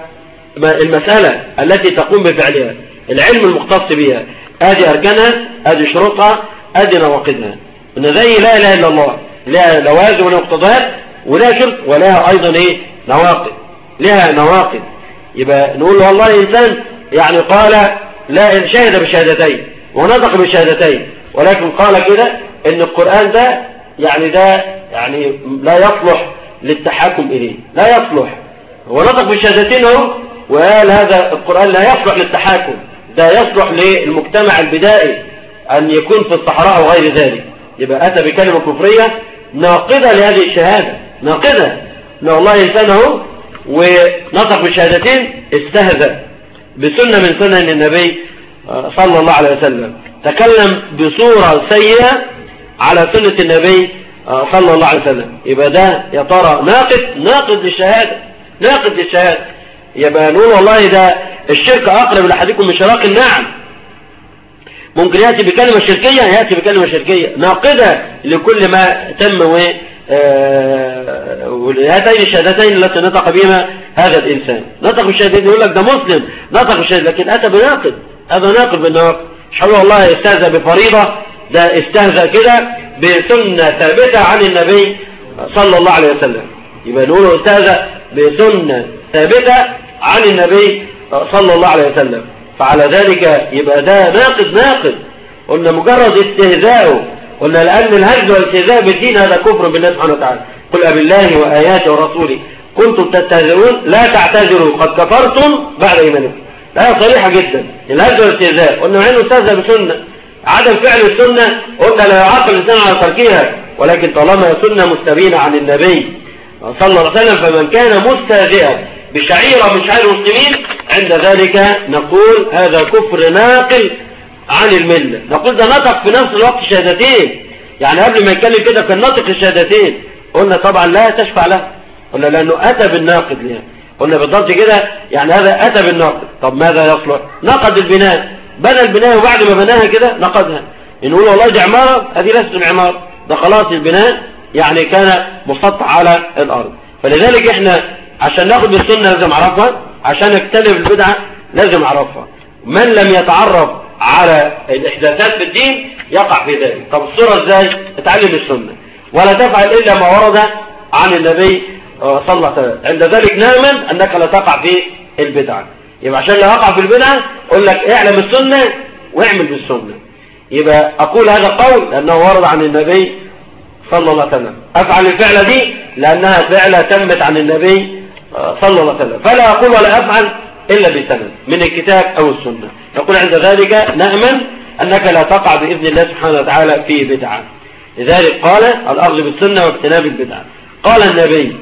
المسألة التي تقوم بفعلها العلم المختص بها، ادي اركانها، ادي شروطها، ادي نواقضها. ان زي لا اله الا الله لها لوازم ومقتضيات ولها شرط ولها ايضا ايه؟ نواقض، لها نواقض. يبقى نقول له والله انسان يعني قال لا شهد بشهادتين ونطق بشهادتين، ولكن قال كده ان القرآن ده يعني ده يعني لا يصلح للتحاكم اليه، لا يصلح. هو نطق بشهادتين اهو وقال هذا القرآن لا يصلح للتحاكم، ده يصلح للمجتمع البدائي ان يكون في الصحراء وغير ذلك. يبقى اتى بكلمة كفرية ناقضة لهذه الشهادة، ناقضة. ان والله انسان اهو ونطق بشهادتين استهزأ بسنة من سنن النبي صلى الله عليه وسلم، تكلم بصورة سيئة على سنة النبي صلى الله عليه وسلم. يبقى ده يا ترى ناقض ناقض للشهادة، ناقض للشهادة. يبقى نقول والله ده الشرك أقرب لأحدكم من شراك النعم. ممكن يأتي بكلمة شركية، يأتي بكلمة شركية ناقضة لكل ما تم و هاتين الشهادتين التي نطق بهما هذا الإنسان. نطق بالشهادتين يقول لك ده مسلم نطق بالشهادتين، لكن أتى بناقض، هذا ناقض بالناقض. مش هقول والله استهزأ بفريضة، ده استهزأ كده بسنة ثابتة عن النبي صلى الله عليه وسلم. يبقى نقوله استهزأ بسنة ثابتة عن النبي صلى الله عليه وسلم، فعلى ذلك يبقى ده ناقض ناقض. قلنا مجرد استهزاءه، قلنا لأن الهزل والاستهزاء بالدين هذا كفر بالله سبحانه وتعالى. قل أبالله وآياته ورسوله كنتم تستهزئون لا تعتذروا قد كفرتم بعد إيمانكم. الآية صريحة جدا. الهزل والاستهزاء قلنا مع انه استهزأ بسنة، عدم فعل السنة قلنا لا يعاقب الإنسان على تركها، ولكن طالما سنة مستبينة عن النبي صلى الله عليه وسلم فمن كان مستهزئا بشعيرة من شعائر المسلمين عند ذلك نقول هذا كفر ناقل عن الملة. نقول ده نطق في نفس الوقت شهادتين، يعني قبل ما يتكلم كده كان نطق الشهادتين. قلنا طبعا لا تشفع له، قلنا لأنه أتى بالناقض لها. قلنا بالضبط كده يعني هذا أتى بالناقض. طب ماذا يصلح؟ نقض البناء، بنى البناء وبعد ما بناها كده نقضها. نقول والله دي عمارة، هذه ليست عمارة، ده خلاص البناء يعني كان مسطح على الأرض. فلذلك احنا عشان ناخد بالسنة لازم نعرفها، عشان نجتنب البدعة لازم نعرفها. من لم يتعرف على الإحداثات في الدين يقع في ذلك. طب الصورة ازاي؟ اتعلم السنة ولا تفعل إلا ما ورد عن النبي صلى الله عليه وسلم. عند ذلك نامن أنك لا تقع في البدعة. يبقى عشان لا أقع في البدعة أقول لك اعلم السنة واعمل بالسنة. يبقى أقول هذا قول لأنه ورد عن النبي صلى الله عليه وسلم، أفعل الفعلة دي لأنها فعلة تمت عن النبي صلى الله عليه وسلم، فلا أقول ولا أفعل إلا بسند من الكتاب أو السنة. يقول عند ذلك نأمن أنك لا تقع بإذن الله سبحانه وتعالى في بدعة. لذلك قال الأخذ بالسنة واجتناب البدعة. قال النبي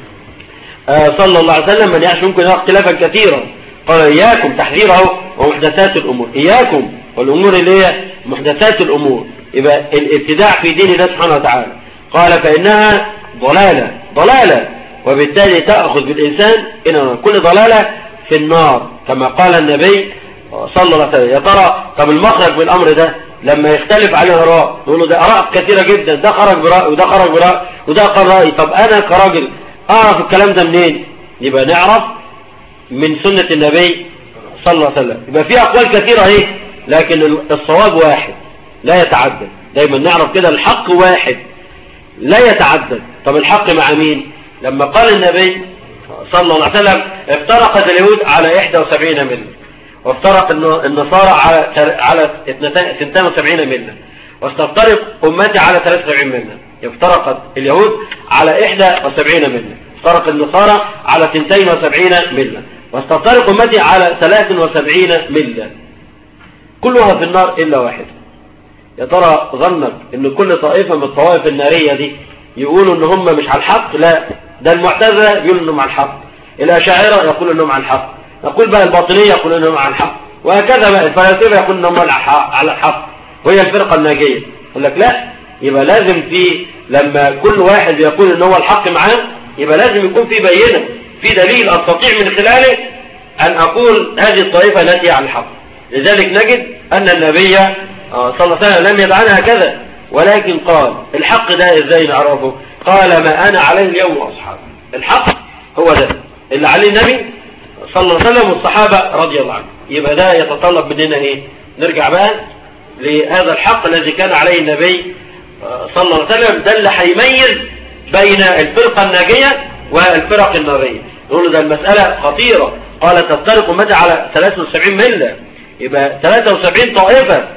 صلى الله عليه وسلم من يعش منكم يرى اختلافا كثيرا قال إياكم تحذيره ومحدثات الأمور. إياكم والأمور اللي هي محدثات الأمور، يبقى الابتداع في دين الله سبحانه وتعالى. قال فإنها ضلالة ضلالة وبالتالي تأخذ بالإنسان إن كل ضلالة في النار كما قال النبي صلى الله عليه وسلم. يا ترى طب المخرج من الأمر ده لما يختلف عليه آراء، يقولوا ده آراء كثيرة جدا، ده خرج برأي وده خرج برأي وده قال رأي، طب أنا كراجل أعرف الكلام ده منين؟ يبقى نعرف من سنة النبي صلى الله عليه وسلم. يبقى في أقوال كثيرة اهي، لكن الصواب واحد لا يتعدد. دايما نعرف كده الحق واحد لا يتعدد. طب الحق مع مين؟ لما قال النبي صلى الله عليه وسلم افترقت اليهود على إحدى وسبعين ملة وافترق النصارى على على اثنتين وسبعين ملة واستفترق أمتي على ثلاثة وسبعين ملة. افترقت اليهود على إحدى وسبعين ملة، افترق النصارى على اثنتين وسبعين ملة، واستفترق أمتي على ثلاثة وسبعين ملة، كلها في النار إلا واحد. يا ترى ظنك ان كل طائفة من الطوائف النارية دي يقولوا ان هم مش على الحق؟ لا، ده المعتزلة يقولوا انهم على الحق، الاشاعرة يقولوا انهم على الحق، نقول بقى الباطنية يقولوا انهم على الحق، وهكذا بقى الفلاسفة يقولوا انهم على الحق وهي الفرقة الناجية. يقول لك لا، يبقى لازم في لما كل واحد يقول ان هو الحق معاه يبقى لازم يكون في بينة، في دليل استطيع من خلاله ان اقول هذه الطائفة التي على الحق. لذلك نجد ان النبي صلى الله عليه وسلم لم يدعنا هكذا، ولكن قال الحق ده ازاي نعرفه؟ قال ما انا عليه اليوم واصحابي. الحق هو ده اللي عليه النبي صلى الله عليه وسلم والصحابة رضي الله عنهم. يبقى ده يتطلب مننا ايه؟ نرجع بقى لهذا الحق الذي كان عليه النبي صلى الله عليه وسلم، ده اللي هيميز بين الفرقة الناجية والفرق النارية. نقول ده المسألة خطيرة. قال تفترق أمتي على ثلاثة وسبعين ملة، يبقى ثلاثة وسبعين طائفة،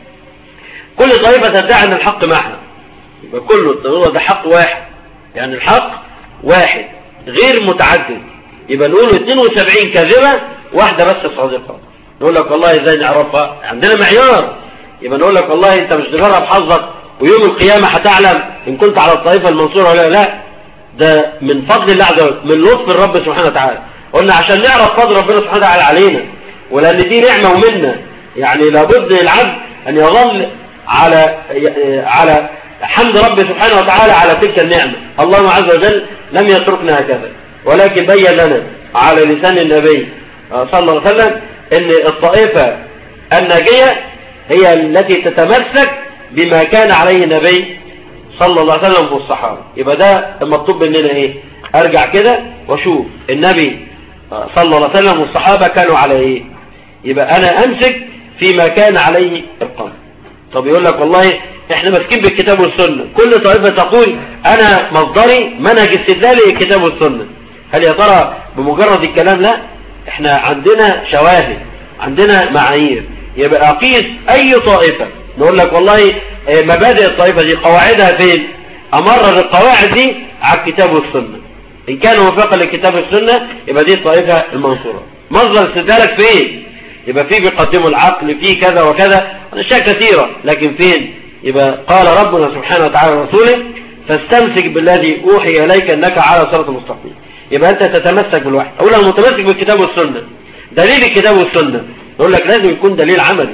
كل طائفة تدعي ان الحق معها، يبقى كله ده حق واحد، يعني الحق واحد غير متعدد. يبقى نقول اثنين وسبعين كاذبة واحدة بس صادقة. نقول لك والله ازاي نعرفها؟ عندنا معيار. يبقى نقول لك والله انت مش تجرب حظك ويوم القيامة هتعلم ان كنت على الطائفة المنصورة ولا لا. ده من فضل الله عز وجل، من لطف الرب سبحانه وتعالى. قلنا عشان نعرف فضل ربنا سبحانه وتعالى علينا، ولأن دي نعمة ومنة، يعني لابد العبد أن يظل على على حمد رب سبحانه وتعالى على تلك النعمة. الله عز وجل لم يتركنا هكذا، ولكن بين لنا على لسان النبي صلى الله عليه وسلم ان الطائفة الناجية هي التي تتمسك بما كان عليه النبي صلى الله عليه وسلم والصحابة. يبقى ده المطلوب مننا ايه؟ ارجع كده واشوف النبي صلى الله عليه وسلم والصحابة كانوا على ايه، يبقى انا امسك فيما كان عليه القوم. طب يقول لك والله احنا ماسكين بالكتاب والسنة، كل طائفة تقول انا مصدري منهج استدلالي الكتاب والسنة. هل يا ترى بمجرد الكلام؟ لا، احنا عندنا شواهد، عندنا معايير. يبقى اقيس اي طائفة نقول لك والله مبادئ الطائفة دي قواعدها فين، امرر القواعد دي على الكتاب والسنة. ان كان موافقا للكتاب والسنة يبقى دي الطائفة المنصورة. مصدر استدلالك فين؟ يبقى فيه بيقدموا العقل، فيه كذا وكذا، اشياء كثيرة، لكن فين؟ يبقى قال ربنا سبحانه وتعالى لرسوله فاستمسك بالذي اوحي اليك انك على صراط مستقيم. يبقى انت تتمسك بالوحي. اقول انا متمسك بالكتاب والسنة، دليل الكتاب والسنة نقول لك لازم يكون دليل عملي،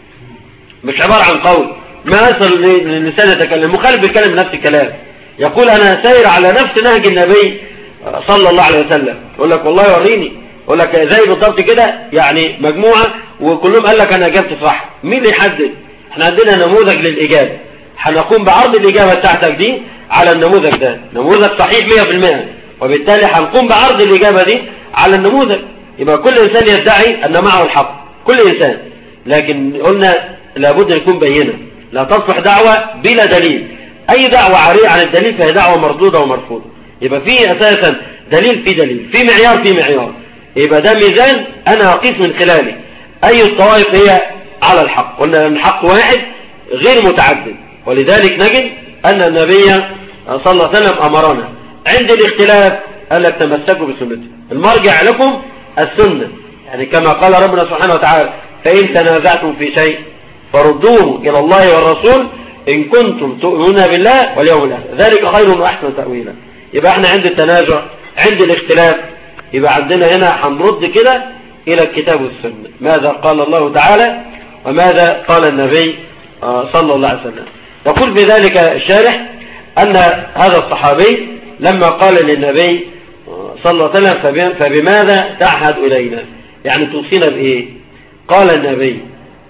مش عبارة عن قول. ما أصل للإنسان يتكلم مخالف بيتكلم نفس الكلام، يقول أنا ساير على نفس نهج النبي صلى الله عليه وسلم، يقول لك والله وريني، يقول لك زي بالضبط كده، يعني مجموعة وكلهم قال لك أنا أجابت صح. مين اللي يحدد؟ احنا عندنا نموذج للإجابة، هنقوم بعرض الإجابة بتاعتك دي على النموذج ده، نموذج صحيح مئة في المئة، وبالتالي هنقوم بعرض الإجابة دي على النموذج. يبقى كل إنسان يدعي أن معه الحق، كل إنسان، لكن قلنا لابد أن يكون بينة، لا تصلح دعوة بلا دليل. أي دعوة عارية عن الدليل فهي دعوة مردودة ومرفوضة. يبقى في أساسا دليل في دليل، في معيار في معيار، يبقى ده ميزان أنا أقيس من خلاله أي الطوائف هي على الحق. قلنا أن الحق واحد غير متعدد، ولذلك نجد أن النبي صلى الله عليه وسلم أمرنا عند الاختلاف قال لك تمسكوا بسنته، المرجع لكم السنة، يعني كما قال ربنا سبحانه وتعالى فإن تنازعتم في شيء فردوه إلى الله والرسول إن كنتم تؤمنون بالله واليوم الآخر ذلك خير وأحسن تأويلا. يبقى احنا عند التنازع، عند الاختلاف، يبقى عندنا هنا هنرد كده إلى الكتاب والسنة، ماذا قال الله تعالى وماذا قال النبي صلى الله عليه وسلم. يقول في ذلك الشارح أن هذا الصحابي لما قال للنبي صلى الله عليه وسلم فبماذا تعهد إلينا، يعني توصينا بإيه؟ قال النبي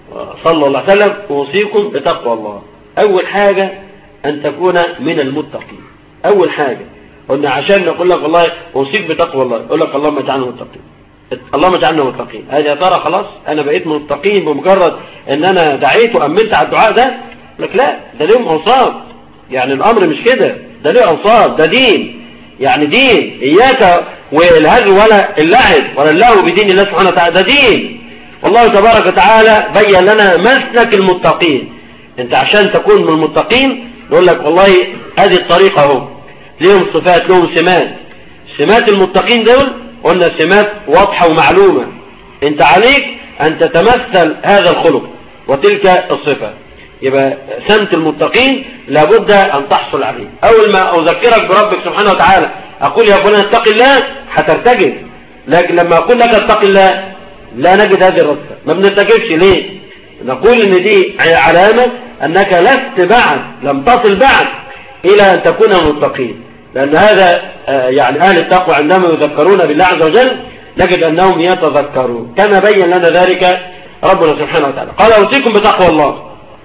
صلى الله عليه وسلم أوصيكم بتقوى الله. أول حاجة أن تكون من المتقين، أول حاجة قلنا عشان نقول لك والله أوصيك بتقوى الله، يقول لك اللهم اجعلنا متقين، اللهم اجعلنا متقين. هذا يا ترى خلاص أنا بقيت متقين بمجرد أن أنا دعيت وأمنت على الدعاء ده؟ لك لا، ده ليهم أوصاف، يعني الأمر مش كده، ده ليه أوصاف، ده دين، يعني دين. إياك والهزو ولا اللعب ولا اللهو بدين الله سبحانه وتعالى، ده دين. والله تبارك وتعالى بين لنا مسلك المتقين. انت عشان تكون من المتقين نقول لك والله هذه الطريقة اهو، ليهم صفات، لهم سمات. سمات المتقين دول قلنا سمات واضحة ومعلومة، انت عليك ان تتمثل هذا الخلق وتلك الصفة. يبقى سمت المتقين لابد ان تحصل عليه. اول ما اذكرك بربك سبحانه وتعالى اقول يا فلان اتق الله هترتجل، لكن لما اقول لك اتق الله لا نجد هذه الرتبة، ما بنرتجلش. ليه؟ نقول ان دي علامة انك لست بعد، لم تصل بعد الى ان تكون متقين، لان هذا يعني اهل التقوى عندما يذكرون بالله عز وجل نجد انهم يتذكرون كما بين لنا ذلك ربنا سبحانه وتعالى. قال اوصيكم بتقوى الله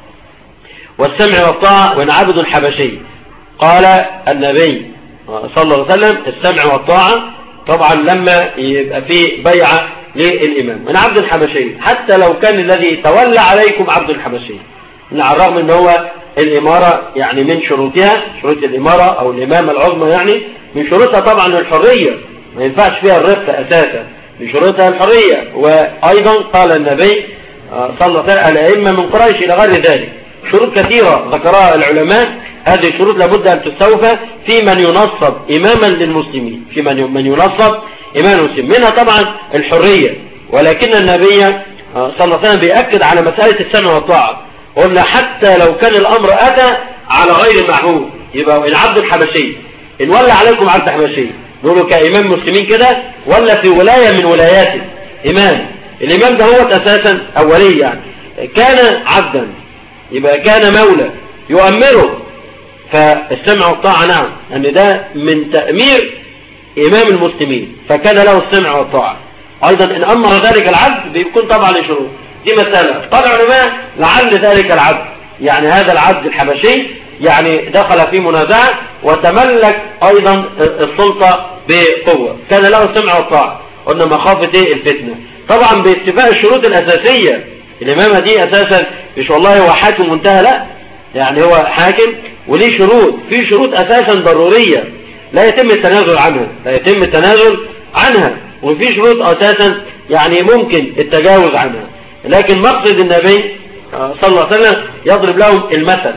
والسمع والطاعة وإن عبد حبشي. قال النبي صلى الله عليه وسلم السمع والطاعة طبعا لما يبقى في بيعة للإمام، وإن عبد حبشي حتى لو كان الذي تولى عليكم عبد حبشي، على الرغم ان هو الإمارة يعني من شروطها، شروط الإمارة أو الإمامة العظمى يعني من شروطها طبعا الحرية، ما ينفعش فيها الرفق أساسا، من شروطها الحرية. وأيضا قال النبي صلى الله عليه وسلم الأئمة من قريش إلى غير ذلك، شروط كثيرة ذكرها العلماء. هذه الشروط لابد أن تستوفى في من ينصب إماما للمسلمين، في من من ينصب إمام المسلمين، منها طبعا الحرية. ولكن النبي صلى الله عليه وسلم بيأكد على مسألة السمع والطاعة. قلنا حتى لو كان الأمر أتى على غير معهود، يبقى إن عبد الحبشي إن ولى عليكم عبد حبشي نقولوا كإمام مسلمين كده، ولا في ولاية من ولاياته إمام، الإمام ده هو أساسا أولي، يعني كان عبدا يبقى كان مولى يؤمره فالسمع والطاعة نعم، أن ده من تأمير إمام المسلمين فكان له السمع والطاعة. أيضا إن أمر ذلك العبد بيكون طبعا لشروط، دي مسألة. قال العلماء لعل ذلك العبد، يعني هذا العبد الحبشي يعني دخل في منازعة وتملك أيضا السلطة بقوة، كان له السمع والطاعة. قلنا مخافة إيه؟ الفتنة. طبعا باستيفاء الشروط الأساسية. الإمامة دي أساسا مش والله هو حاكم منتهى، لا، يعني هو حاكم وليه شروط، في شروط أساسا ضرورية لا يتم التنازل عنها، لا يتم التنازل عنها، وفي شروط أساسا يعني ممكن التجاوز عنها. لكن مقصد النبي صلى الله عليه وسلم يضرب لهم المثل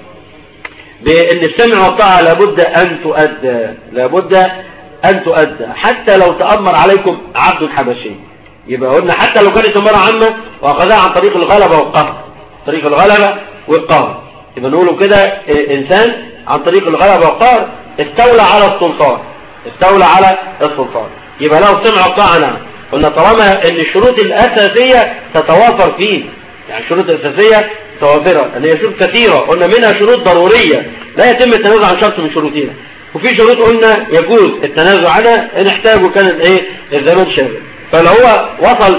بأن السمع والطاعة لابد أن تؤدى، لابد أن تؤدى حتى لو تأمر عليكم عبد حبشي. يبقى قلنا حتى لو كانت امرأة عامة وأخذها عن طريق الغلبة والقهر، طريق الغلبة والقهر، يبقى نقوله كده إنسان عن طريق الغلبة والقهر استولى على السلطان، استولى على السلطان، يبقى له سمع والطاعة. نعم، قلنا طالما ان الشروط الأساسية تتوافر فيه، يعني الشروط الأساسية متوافرة، ان هي شروط كثيرة، قلنا منها شروط ضرورية لا يتم التنازل عن شرط من شروطها، وفي شروط قلنا يجوز التنازل عنها ان احتاجوا كان الايه الزمان شاغل. فلو هو وصل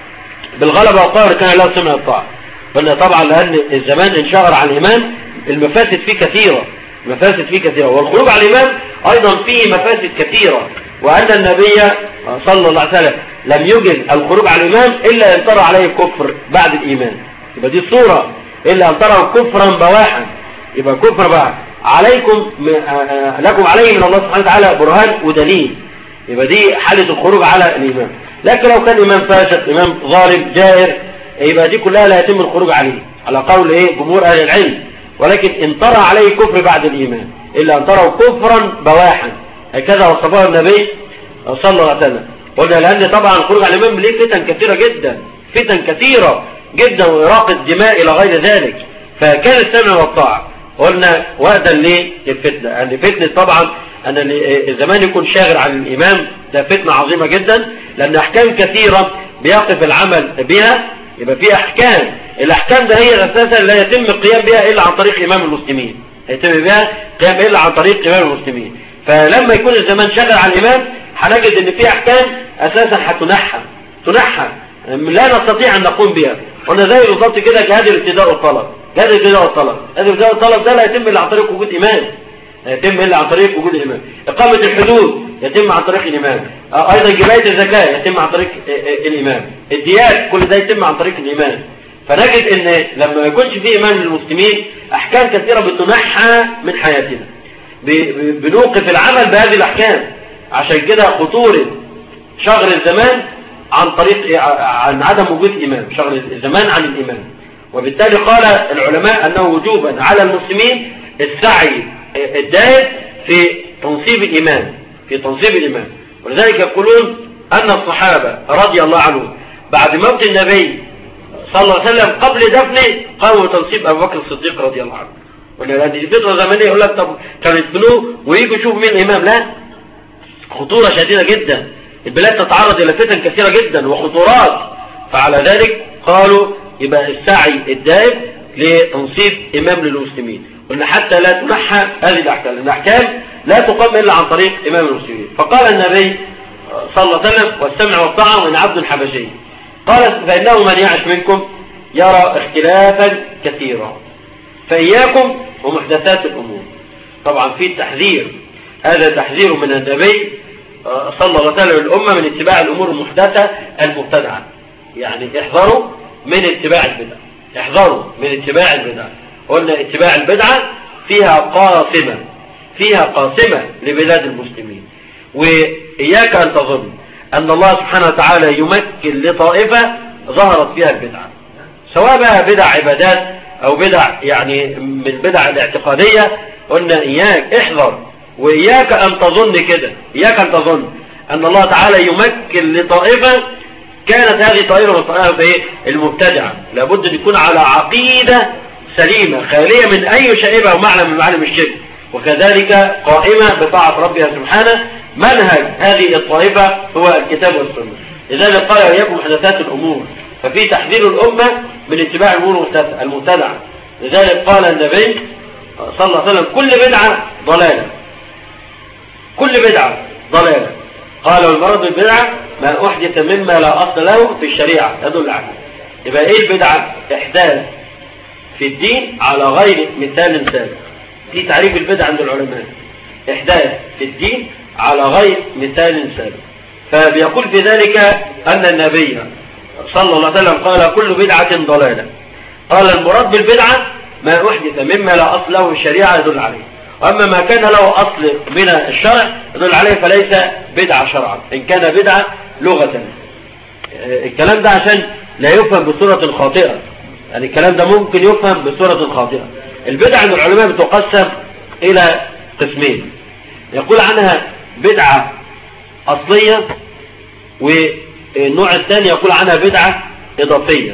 بالغلبة والقهر كان له سمع والطاعة. قلنا طبعا لان الزمان انشغل عن الإمام المفاسد فيه كثيرة، المفاسد فيه كثيرة، والخروج على الإمام أيضا فيه مفاسد كثيرة، وأن النبي صلى الله عليه وسلم لم يجز الخروج على الإمام إلا أن ترى عليه كفر بعد الإيمان. يبقى دي الصورة، إلا أن ترى كفرا بواحا، يبقى كفر بقى عليكم لكم عليه من الله سبحانه وتعالى برهان ودليل، يبقى دي حالة الخروج على الإمام. لكن لو كان إمام فاسد، إمام ظالم جائر، يبقى دي كلها لا يتم الخروج عليه على قول إيه جمهور أهل العلم. ولكن إن ترى عليه كفر بعد الإيمان إلا أن تروا كفرا بواحا، هكذا وصفه النبي صلى الله عليه وسلم. قلنا لأن طبعا الخروج على الإمام ليه فتن كثيرة جدا، فتن كثيرة جدا وإراقة الدماء إلى غير ذلك، فكان السمع والطاعة. قلنا وقتا ليه الفتنة، أن يعني فتنة طبعا أن الزمان يكون شاغل عن الإمام، ده فتنة عظيمة جدا، لأن أحكام كثيرة بيقف العمل بها، يبقى في أحكام، الأحكام ده هي أساسا لا يتم القيام بها إلا عن طريق إمام المسلمين، يتم بها قيام إلا عن طريق إمام المسلمين. فلما يكون الزمان شغل عن الإمام هنجد إن في أحكام أساسا هتنحى تنحى لا نستطيع أن نقوم بها. قلنا زي بالضبط كده جهاد الابتداء والطلب، جهاد الابتداء والطلب، جهاد الابتداء والطلب ده لا يتم إلا عن طريق وجود إمام، لا يتم إلا عن طريق وجود الإمام. إقامة الحدود يتم عن طريق الإمام، أيضا جباية الزكاة يتم عن طريق الإمام، الديات كل ده يتم عن طريق الإمام. فنجد إن لما ما يكونش فيه إمام للمسلمين أحكام كثيرة بتنحى من حياتنا، بنوقف العمل بهذه الأحكام. عشان كده خطورة شغل الزمان عن طريق عن عدم وجود إمام، شغل الزمان عن الإمام. وبالتالي قال العلماء أنه وجوبا على المسلمين السعي الدائم في تنصيب الإمام، في تنصيب الإمام. ولذلك يقولون أن الصحابة رضي الله عنهم بعد موت النبي صلى الله عليه وسلم قبل دفنه قاموا بتنصيب أبو بكر الصديق رضي الله عنه. وإن هذه فترة زمنية يقول لك طب كانوا يدفنوه ويجوا يشوفوا مين الإمام، لا، خطورة شديدة جدا، البلاد تتعرض إلى فتن كثيرة جدا وخطورات. فعلى ذلك قالوا يبقى السعي الدائم لتنصيب إمام للمسلمين، وإن حتى لا تنحى هذه الأحكام، لأن الأحكام لا تقام إلا عن طريق إمام المسلمين. فقال النبي صلى الله عليه وسلم والسمع والطاعة من عبد حبشي، قال فإنه من يعش منكم يرى اختلافا كثيرا فإياكم ومحدثات الأمور. طبعا في تحذير، هذا تحذير من النبي صلى الله عليه وسلم الأمة من اتباع الأمور المحدثة المبتدعة، يعني احذروا من اتباع البدع، احذروا من اتباع البدع. قلنا اتباع البدعة فيها قاسمة، فيها قاسمة لبلاد المسلمين. وإياك أن تظن أن الله سبحانه وتعالى يمكن لطائفة ظهرت فيها البدعة، سواء بقى بدع عبادات أو بدع يعني من بدع الاعتقادية. قلنا إياك احذر، وإياك أن تظن كده، إياك أن تظن أن الله تعالى يمكن لطائفة كانت هذه طائفة مصنعة في المبتدعة، لابد أن يكون على عقيدة سليمة خالية من أي شائبة أو معنى من معالم الشرك، وكذلك قائمة بطاعة ربها سبحانه. منهج هذه الطائفة هو الكتاب والسنة. لذلك قال إياكم محدثات الأمور، ففي تحذير الأمة من اتباع الأمور المبتدعة. لذلك قال النبي صلى الله عليه وسلم كل بدعة ضلالة، كل بدعة ضلالة. قال والمرض بالبدعة ما أحدث مما لا أصل له في الشريعة يدل عليه. يبقى إيه البدعة؟ إحداث في الدين على غير مثال سابق. دي تعريف البدعة عند العلماء، إحداث في الدين على غير مثال سابق. فبيقول في ذلك أن النبي صلى الله عليه وسلم قال كل بدعة ضلالة. قال المراد بالبدعة ما أحدث مما لا أصل له في الشريعة يدل عليه، وأما ما كان له أصل من الشرع يدل عليه فليس بدعة شرعا إن كان بدعة لغة. الكلام ده عشان لا يفهم بصورة خاطئة، يعني الكلام ده ممكن يفهم بصورة خاطئة. البدعة عند العلماء بتقسم إلى قسمين، يقول عنها بدعة أصلية، والنوع الثاني يقول عنها بدعة إضافية.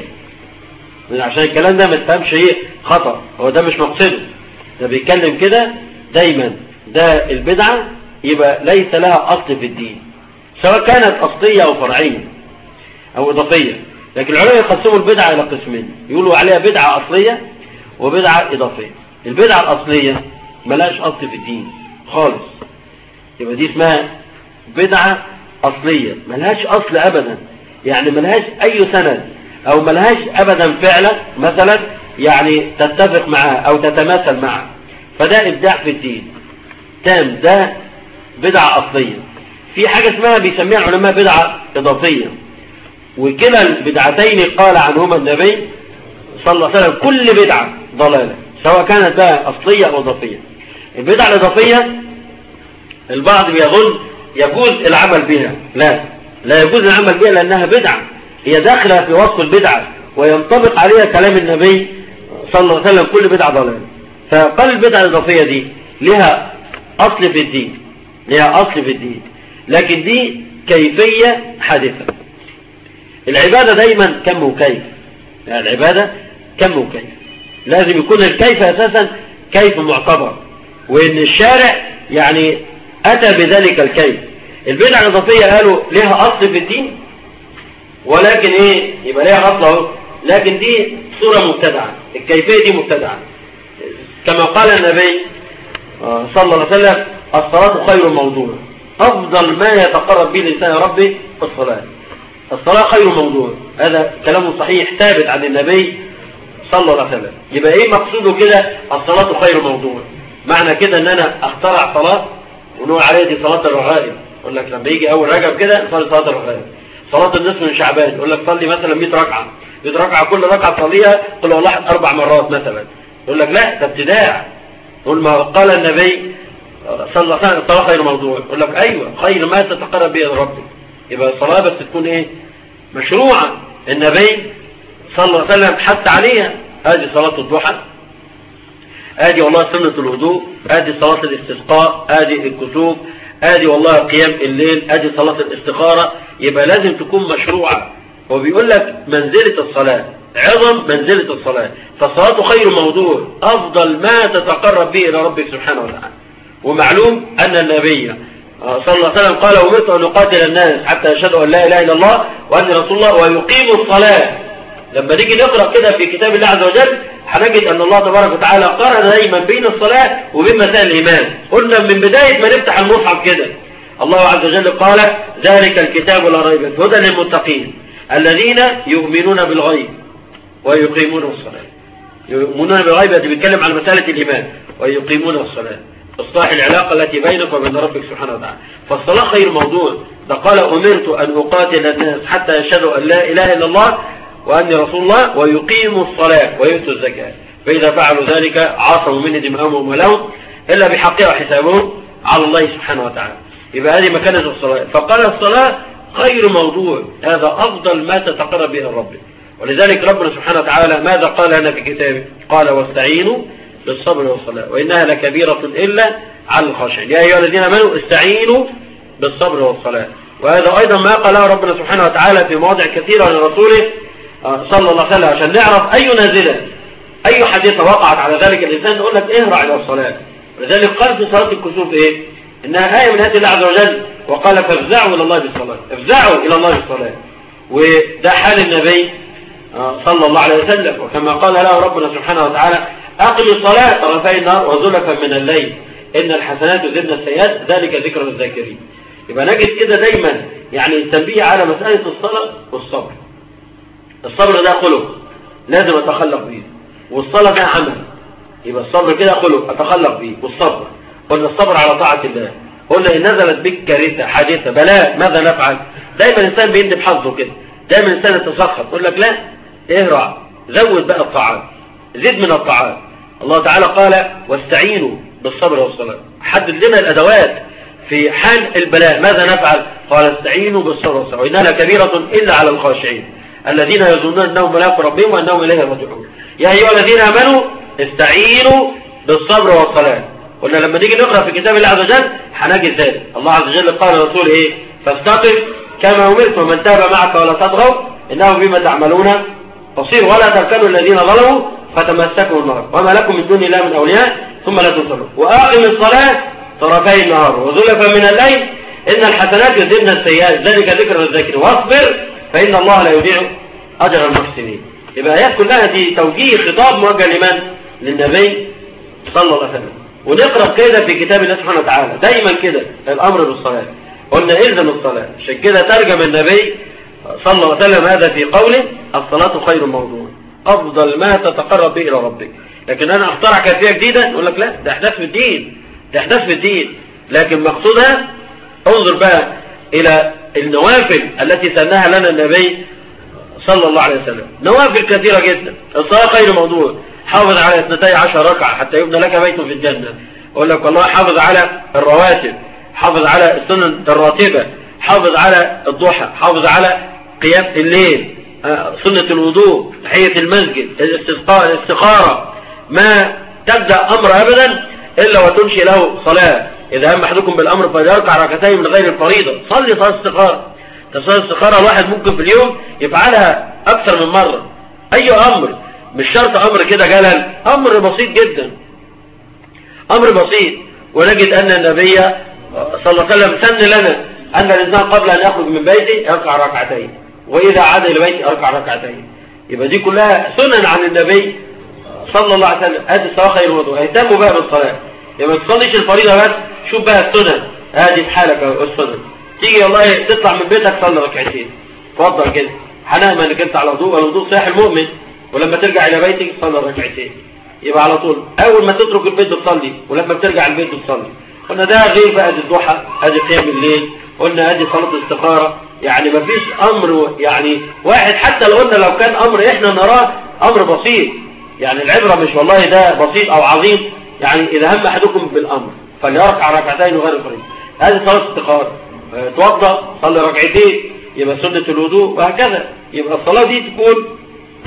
عشان الكلام ده ما تفهمش ايه خطأ، هو ده مش مقصده، ده بيتكلم كده دايما ده البدعة يبقى ليس لها أصل في الدين، سواء كانت أصلية أو فرعية أو إضافية. لكن العلماء يقسموا البدعة إلى قسمين، يقولوا عليها بدعة أصلية وبدعة إضافية. البدعة الأصلية ملاش أصل في الدين خالص، يبقى دي اسمها بدعة أصلية ملهاش أصل أبدا، يعني ملهاش أي سند أو ملهاش أبدا فعلا مثلا يعني تتفق معها أو تتماثل معها، فده إبداع في الدين تام، ده بدعة أصلية. في حاجة اسمها بيسميها العلماء بدعة إضافية، وكلا البدعتين قال عنهما النبي صلى الله عليه وسلم كل بدعة ضلالة، سواء كانت بقى أصلية أو إضافية. البدعة الإضافية البعض بيظن يجوز العمل بها، لا لا يجوز العمل بها لأنها بدعة، هي داخلة في وصف البدعة وينطبق عليها كلام النبي صلى الله عليه وسلم كل بدعة ضلالة. فقال البدعة الإضافية دي لها أصل في الدين، لها أصل في الدين، لكن دي كيفية حادثة. العبادة دايما كم وكيف، يعني العبادة كم وكيف، لازم يكون الكيف أساسا كيف معتبر، وإن الشارع يعني أتى بذلك الكيف. البدعة الإضافية قالوا لها أصل في الدين، ولكن إيه يبقى لها أصل، لكن دي صورة مبتدعة، الكيفية دي مبتدعة. كما قال النبي صلى الله عليه وسلم الصلاة خير موضوع، أفضل ما يتقرب به الإنسان يا ربي الصلاة. الصلاة خير موضوع، هذا كلام صحيح ثابت عن النبي صلى الله عليه وسلم. يبقى إيه مقصوده كده الصلاة خير موضوع؟ معنى كده أن أنا أخترع صلاة ونقول عليها دي صلاة الرغائب، يقول لك لما يجي أول رجب كده نصلي صلاة الرغائب. صلاة النصف من شعبان يقول لك صلي مثلا مئة ركعة، مئة ركعة كل ركعة صليها قل والله أربع مرات مثلا، يقول لك لا ده ابتداع. يقول ما قال النبي صلى الله عليه وسلم الصلاة خير موضوع، يقول لك أيوة خير ما تتقرب به ربك. يبقى الصلاة بس تكون إيه مشروعة، النبي صلى الله عليه وسلم حث عليها، هذه صلاة الضحى، هذه والله سنة الوضوء، هذه صلاة الاستسقاء، هذه الكسوف، هذه والله قيام الليل، هذه صلاة الاستخارة. يبقى لازم تكون مشروعة. هو بيقول لك منزلة الصلاة، عظم منزلة الصلاة، فالصلاة خير موضوع، أفضل ما تتقرب به إلى ربك سبحانه وتعالى. ومعلوم أن النبي صلى الله عليه وسلم قال أمرت أن أقاتل الناس حتى يشهدوا أن لا إله إلا الله وأن رسول الله ويقيموا الصلاة. لما نيجي نقرأ كده في كتاب الله عز وجل هنجد أن الله تبارك وتعالى قرن دايما بين الصلاة وبين مسائل الإيمان. قلنا من بداية ما نفتح المصحف كده الله عز وجل قال ذلك الكتاب لا ريب فيه هدى للمتقين الذين يؤمنون بالغيب ويقيمون الصلاة. يؤمنون بالغيب الذي بيتكلم عن مسألة الإيمان، ويقيمون الصلاة، إصلاح العلاقة التي بينك وبين ربك سبحانه وتعالى. فالصلاة خير موضوع، ده قال أمرت أن أقاتل الناس حتى يشهدوا أن لا إله إلا الله وأني رسول الله ويقيموا الصلاة ويؤتوا الزكاة، فإذا فعلوا ذلك عصموا مني دماءهم ولهم إلا بحقها وحسابهم على الله سبحانه وتعالى. يبقى هذه مكانة الصلاة. فقال الصلاة خير موضوع، هذا أفضل ما تتقرب به ربك. ولذلك ربنا سبحانه وتعالى ماذا قال لنا في كتابه؟ قال واستعينوا بالصبر والصلاة وإنها لكبيرة إلا على الخاشعين. يا أيها الذين آمنوا استعينوا بالصبر والصلاة. وهذا أيضا ما قاله ربنا سبحانه وتعالى في مواضع كثيرة لرسوله صلى الله عليه وسلم عشان نعرف أي نازلة أي حديثة وقعت على ذلك الإنسان نقول لك اهرع إلى الصلاة. ولذلك قال في صلاة الكسوف إيه؟ إنها آية من آيات الله عز وجل وقال فافزعوا إلى الله بالصلاة، افزعوا إلى الله بالصلاة. وده حال النبي صلى الله عليه وسلم، وكما قال له ربنا سبحانه وتعالى أقم الصلاة طرفي النهار وزلفا من الليل إن الحسنات يذهبن السيئات ذلك ذكر للذاكرين. يبقى نجد كده دايما يعني التنبيه على مسألة الصلاة والصبر. الصبر ده خلق لازم أتخلق به، والصلاة ده عمل. يبقى الصبر كده خلق أتخلق به، والصبر قلنا الصبر على طاعة الله. قلنا إن نزلت بك كارثة حادثة بلاء ماذا نفعل؟ دايما الإنسان بيندب حظه كده، دايما الإنسان يتسخط يقول لك لا اهرع زود بقى الطاعات، زد من الطاعات. الله تعالى قال واستعينوا بالصبر والصلاة، حدد لنا الأدوات في حال البلاء ماذا نفعل؟ قال استعينوا بالصبر والصلاة وإنها لكبيرة إلا على الخاشعين الذين يظنون أنهم ملاقوا ربهم وأنهم إليه راجعون. يا أيها الذين آمنوا استعينوا بالصبر والصلاة. قلنا لما نيجي نقرأ في كتاب الله عز وجل هنجد ذلك. الله عز وجل قال للرسول إيه؟ فاستقم كما أمرت ومن تاب معك ولا تطغوا إنه بما تعملون بصير ولا تركنوا الذين ظلموا فتمسكوا النار وما لكم من دون الله من أولياء ثم لا تنصرون. وأقم الصلاة طرفي النهار وزلفا من الليل إن الحسنات يذهبن السيئات ذلك ذكر للذاكرين واصبر فإن الله لا يضيع أجر المحسنين. يبقى آيات كلها دي توجيه خطاب موجه لمن؟ للنبي صلى الله عليه وسلم. ونقرأ كده في كتاب الله سبحانه وتعالى دايما كده الأمر بالصلاة. قلنا إلزم الصلاة، عشان كده ترجم النبي صلى الله عليه وسلم هذا في قوله الصلاة خير موضوع أفضل ما تتقرب به إلى ربك. لكن أنا أخترع كيفية جديدة نقول لك لا ده أحداث في الدين، ده أحداث في الدين. لكن مقصودها انظر بقى إلى النوافل التي سنها لنا النبي صلى الله عليه وسلم. نوافل كثيرة جدا. الصلاة خير موضوع، حافظ على اثنتي عشر ركعة حتى يبنى لك بيت في الجنة. أقول لك والله حافظ على الرواتب، حافظ على السنن الراتبة، حافظ على الضحى، حافظ على قيام الليل، سنة الوضوء، تحية المسجد، الاستخارة. ما تبدأ أمر أبدا إلا وتنشي له صلاة. إذا هم أحدكم بالأمر فليركع ركعتين من غير الفريضة. صلي صلاة استخارة. تصلي الاستخارة الواحد ممكن في اليوم يفعلها أكثر من مرة. أي أمر، مش شرط أمر كده جلل، أمر بسيط جدا، أمر بسيط. ونجد أن النبي صلى الله عليه وسلم سن لنا أن الإنسان قبل أن يخرج من بيته يركع ركعتين، وإذا عاد إلى بيته يركع ركعتين. يبقى دي كلها سنن عن النبي صلى الله عليه وسلم. هذه الصلاة خير وضوء. اهتموا بقى بالصلاة. يبقى ما تصليش الفريضة بس، شوف بقى السنن. هذه في حالك السنن. تيجي والله تطلع من بيتك صلي ركعتين، اتفضل كده حنام انك انت على وضوء، والوضوء صحيح المؤمن. ولما ترجع الى بيتك صلي ركعتين. يبقى على طول اول ما تترك البيت بتصلي، ولما بترجع البيت بتصلي. قلنا ده غير بقى الضحى، ادي قيام الليل، قلنا ادي صلاه الاستخاره. يعني ما فيش امر يعني واحد، حتى لو قلنا لو كان امر احنا نراه امر بسيط، يعني العبره مش والله ده بسيط او عظيم. يعني اذا هم احدكم بالامر فليركع ركعتين وغير الفريضه. هذه صلاه الاستخاره. توضا صلي ركعتين، يبقى سنه الوضوء، وهكذا. يبقى الصلاه دي تكون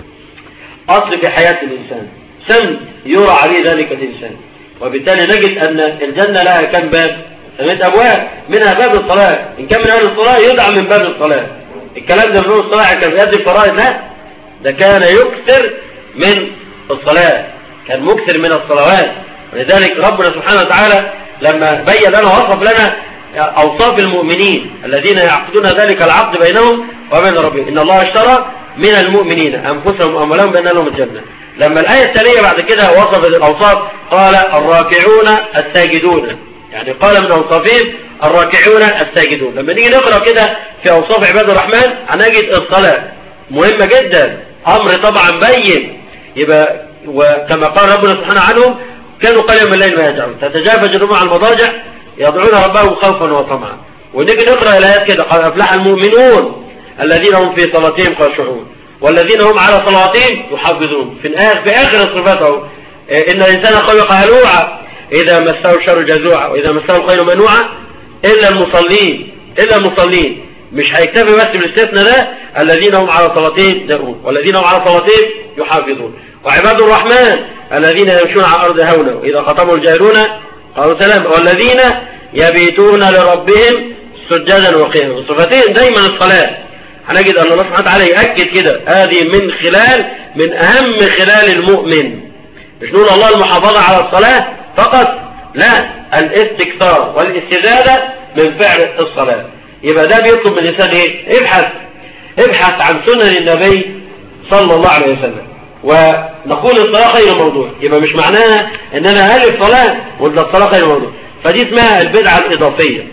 اصل في حياه الانسان، سم يرى عليه ذلك الانسان. وبالتالي نجد أن الجنة لها كم باب؟ ثمانية أبواب، منها باب الصلاة. إن كان من أهل الصلاة يدعى من باب الصلاة. الكلام ده من باب الصلاة كان في يد الفرائض؟ لا، ده كان يكثر من الصلاة، كان مكثر من الصلوات. ولذلك ربنا سبحانه وتعالى لما بين لنا ووصف لنا أوصاف المؤمنين الذين يعقدون ذلك العقد بينهم وبين ربهم، إن الله اشترى من المؤمنين أنفسهم وأموالهم بأن لهم الجنة. لما الآية التالية بعد كده وصفت الأوصاف قال الراكعون الساجدون، يعني قال من أوصافهم الراكعون الساجدون. لما نيجي نقرأ كده في أوصاف عباد الرحمن هنجد الصلاة مهمة جدا، أمر طبعا بين. يبقى وكما قال ربنا سبحانه عنهم كانوا قليلا من الليل ما يهجعون تتجافى جنوبهم عن المضاجع يدعون ربهم خوفا وطمعا. ونيجي نقرأ الآيات كده قد أفلح المؤمنون الذين هم في صلاتهم خاشعون والذين هم على صلاتهم يحافظون. في الآخر في آخر صفاته إن الإنسان خلق هلوعا إذا مسه الشر جزوعا وإذا مسه الخير منوعا إلا المصلين. إلا المصلين مش هيكتفي بس بالاستثناء ده، الذين هم على صلاتهم يدعون والذين هم على صلاتهم يحافظون. وعباد الرحمن الذين يمشون على الأرض هونا وإذا خطبوا الجاهلون قالوا سلام والذين يبيتون لربهم سجدا وقياما. صفتين دايما الصلاة. هنجد أن الله سبحانه وتعالى يأكد كده هذه من خلال من أهم خلال المؤمن. مش نقول الله المحافظة على الصلاة فقط، لا، الاستكثار والاستزادة من فعل الصلاة. يبقى ده بيطلب من الإنسان إيه؟ ابحث ابحث عن سنن النبي صلى الله عليه وسلم. ونقول الصلاة خير موضوع، يبقى مش معناها ان انا الف صلاة ولا الصلاة خير موضوع، فدي اسمها البدعة الاضافية،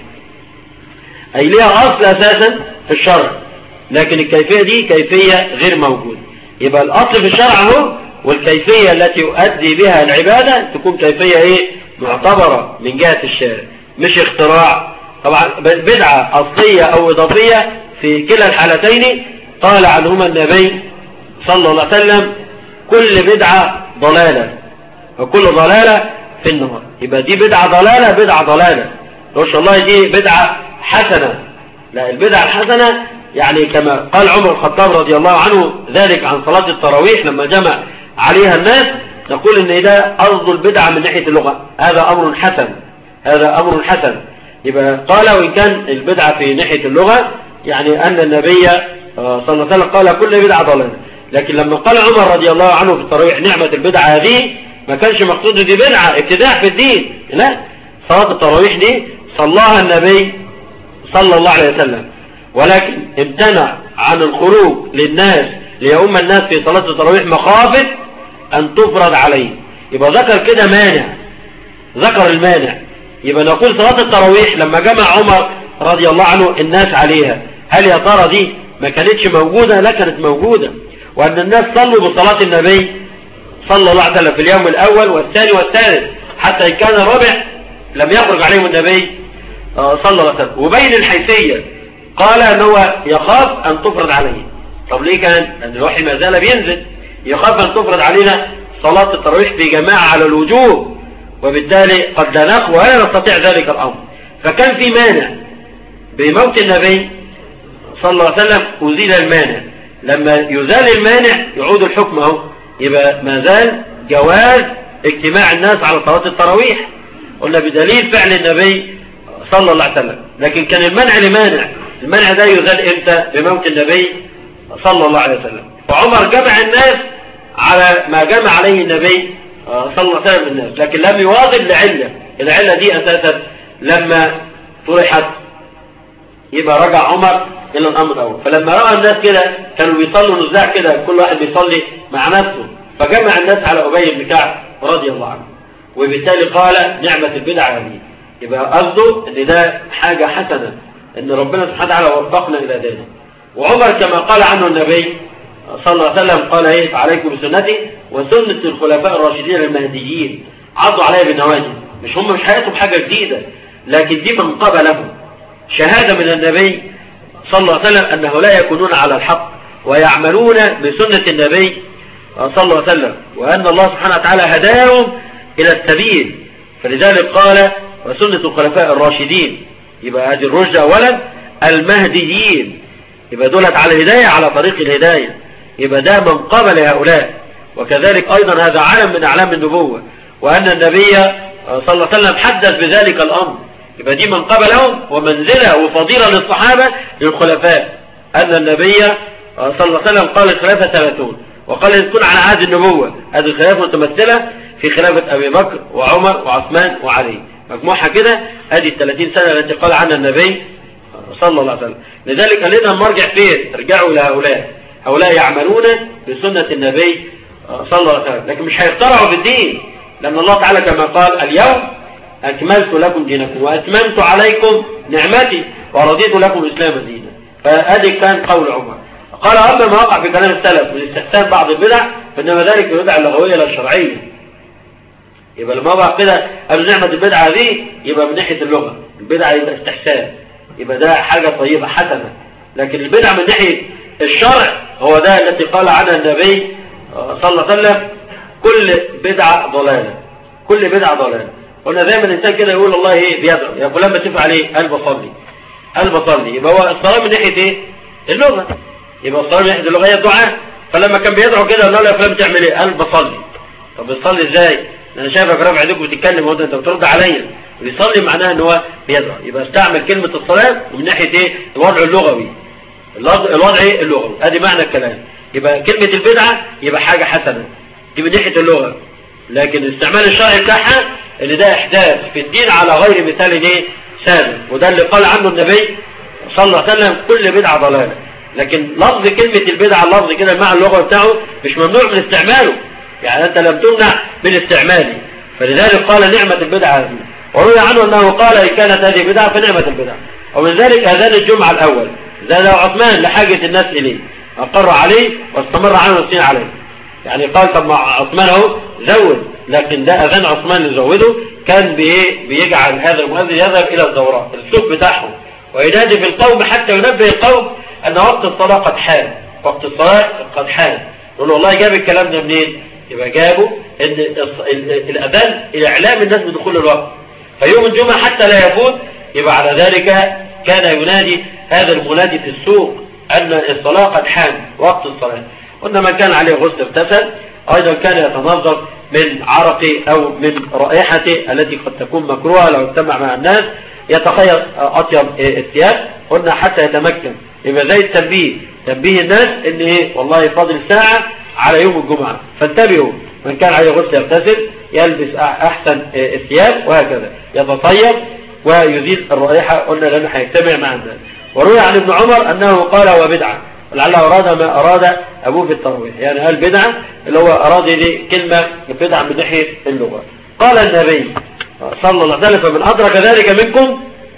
اي ليها اصل اساسا في الشرع، لكن الكيفية دي كيفية غير موجودة. يبقى الاصل في الشرع هو، والكيفية التي يؤدي بها العبادة تكون كيفية ايه معتبرة من جهة الشارع، مش اختراع. طبعا بدعة اصلية او اضافية في كلا الحالتين قال عنهما النبي صلى الله عليه وسلم كل بدعة ضلالة وكل ضلالة في النار. يبقى دي بدعة ضلالة، بدعة ضلالة ما شاء الله دي بدعة حسنة. لا، البدعة الحسنة يعني كما قال عمر الخطاب رضي الله عنه ذلك عن صلاة التراويح لما جمع عليها الناس، نقول ان ده قصد البدعة من ناحية اللغة، هذا امر حسن، هذا امر حسن. يبقى قال وإن كان البدعة في ناحية اللغة يعني أن النبي صلى الله عليه وسلم قال كل بدعة ضلالة، لكن لما قال عمر رضي الله عنه في التراويح نعمة البدعة هذه ما كانش مقصود دي بدعة ابتداع في الدين، لا، صلاة التراويح دي صلاها النبي صلى الله عليه وسلم، ولكن امتنع عن الخروج للناس ليؤم الناس في صلاة التراويح مخافة أن تفرض عليه. يبقى ذكر كده مانع، ذكر المانع. يبقى نقول صلاة التراويح لما جمع عمر رضي الله عنه الناس عليها، هل يا ترى دي ما كانتش موجودة؟ لا، كانت موجودة، وأن الناس صلوا بصلاة النبي صلى الله عليه وسلم في اليوم الأول والثاني والثالث، حتى إن كان الرابع لم يخرج عليهم النبي صلى الله عليه وسلم. وبين الحيثية قال أنه يخاف أن تفرض عليه. طب ليه كان؟ لأن الوحي ما زال بينزل، يخاف أن تفرض علينا صلاة التراويح في جماعة على الوجوب، وبالتالي قد لا نقوى ولا نستطيع ذلك الأمر. فكان في مانع بموت النبي صلى الله عليه وسلم، أزيل المانع. لما يزال المانع يعود الحكم اهو، يبقى ما زال جواز اجتماع الناس على صلاة التراويح، قلنا بدليل فعل النبي صلى الله عليه وسلم. لكن كان المنع لمانع، المنع ده يزال امتى؟ بموت النبي صلى الله عليه وسلم. فعمر جمع الناس على ما جمع عليه النبي صلى الله عليه وسلم الناس، لكن لم يواظب لعلة، العلة دي أساسا لما طرحت يبقى رجع عمر إلى الأمر الأول. فلما رأى الناس كده كانوا بيصلوا نزاع كده، كل واحد بيصلي مع نفسه، فجمع الناس على أبي بن كعب رضي الله عنه، وبالتالي قال نعمة البدعة هذه. يبقى قصده ان ده حاجة حسنة، ان ربنا سبحانه وتعالى وفقنا إلى ذلك. وعمر كما قال عنه النبي صلى الله عليه وسلم قال ايه؟ عليكم بسنتي وسنة الخلفاء الراشدين المهديين، عضوا عليها بالنواجذ. مش هم مش هيأتوا بحاجة جديدة، لكن دي منقبة لهم شهادة من النبي صلى الله عليه وسلم أن هؤلاء يكونون على الحق ويعملون بسنة النبي صلى الله عليه وسلم، وأن الله سبحانه وتعالى هداهم إلى السبيل. فلذلك قال وسنة الخلفاء الراشدين، يبقى هذه الرشد أولا، المهديين، يبقى دولت على الهداية، على طريق الهداية، يبقى ده منقبة لهؤلاء. وكذلك أيضا هذا علم من أعلام النبوة، وأن النبي صلى الله عليه وسلم حدث بذلك الأمر، يبقى دي منقبة لهم ومنزلة وفضيلة للصحابة للخلفاء. أن النبي صلى الله عليه وسلم قال الخلافة ثلاثون، وقال إن تكون على عهد النبوة، هذه الخلافة متمثلة في خلافة أبي بكر وعمر وعثمان وعلي، مجموعة كده هذه الثلاثين سنة التي قال عنها النبي صلى الله عليه وسلم. لذلك لنا المرجع فين؟ ارجعوا إلى هؤلاء، هؤلاء يعملون بسنة النبي صلى الله عليه وسلم، لكن مش هيخترعوا بالدين، لأن الله تعالى كما قال اليوم أكملت لكم دينكم وأتممت عليكم نعمتي ورضيت لكم الإسلام دينا. فهذا كان قول عمر. قال أما ما وقع في كلام السلف من استحسان بعض البدع فإنما ذلك البدع اللغوية لا الشرعية. يبقى لما وقع كده قالوا نعمة البدعة دي يبقى من ناحية اللغة البدعة يبقى استحسان، يبقى ده حاجة طيبة حسنة. لكن البدعة من ناحية الشرع هو ده التي قال عنها النبي صلى الله عليه وسلم كل بدعة ضلالة، كل بدعة ضلالة. قلنا دايما الإنسان كده يقول الله ايه بيدعو، يا فلان بتفعل عليه قال بصلي قال بصلي، يبقى هو الصلاة من ناحية ايه؟ اللغة، يبقى الصلاة من ناحية اللغة هي الدعاء. فلما كان بيدعو كده قال له يا فلان بتعمل ايه؟ قال بصلي. طب بتصلي ازاي؟ انا شايفك رافع ايديك وبتتكلم وانت انت بترد عليا. بيصلي معناها ان هو بيدعو، يبقى استعمل كلمة الصلاة ومن ناحية ايه؟ الوضع اللغوي، الوضع ايه؟ اللغوي، ادي معنى الكلام. يبقى كلمة البدعة يبقى حاجة حسنة دي من ناحية اللغة، لكن الاستعمال الشرعي بتاعها اللي ده احداث في الدين على غير مثال ايه؟ سابق، وده اللي قال عنه النبي صلى الله عليه وسلم كل بدعة ضلالة. لكن لفظ كلمة البدعة اللفظ كده مع اللغة بتاعه مش ممنوع من استعماله، يعني أنت لم تمنع من استعماله. فلذلك قال نعمة البدعة هذه. وروي عنه أنه قال إن كانت هذه بدعة فنعمة البدعة. ومن ذلك أذان الجمعة الأول زاد عثمان لحاجة الناس إليه، أقر عليه واستمر عنه السنين عليه. يعني قال طب عثمان اهو زود، لكن ده أذان عثمان اللي زوده كان بيجعل هذا المؤذن يذهب إلى الدورات السوق بتاعهم وينادي في القوم حتى ينبه القوم أن وقت الصلاة قد حان، وقت الصلاة قد حان. يقول له والله جاب الكلام ده منين؟ يبقى جابه ان الأذان إعلام الناس بدخول الوقت، فيوم الجمعة حتى لا يفوت. يبقى على ذلك كان ينادي هذا المنادي في السوق أن الصلاة قد حان وقت الصلاة. قلنا من كان عليه غسل اغتسل، أيضا كان يتنظف من عرقه أو من رائحته التي قد تكون مكروهة لو اجتمع مع الناس، يتخيط أطيب الثياب. قلنا حتى يتمكن. يبقى زي التنبيه، تنبيه الناس ان ايه والله فاضل ساعة على يوم الجمعة، فانتبهوا. من كان عليه غسل يغتسل، يلبس احسن الثياب، وهكذا يتطيب ويزيل الرائحة. قلنا لانه هيجتمع مع الناس. وروي عن ابن عمر انه قال وبدعة، ولعله اراد ما اراد ابوه في التراويح، يعني قال بدعة اللي هو اراد دي كلمة بدعة من ناحية اللغة. قال النبي صلى الله عليه وسلم فمن ادرك ذلك منكم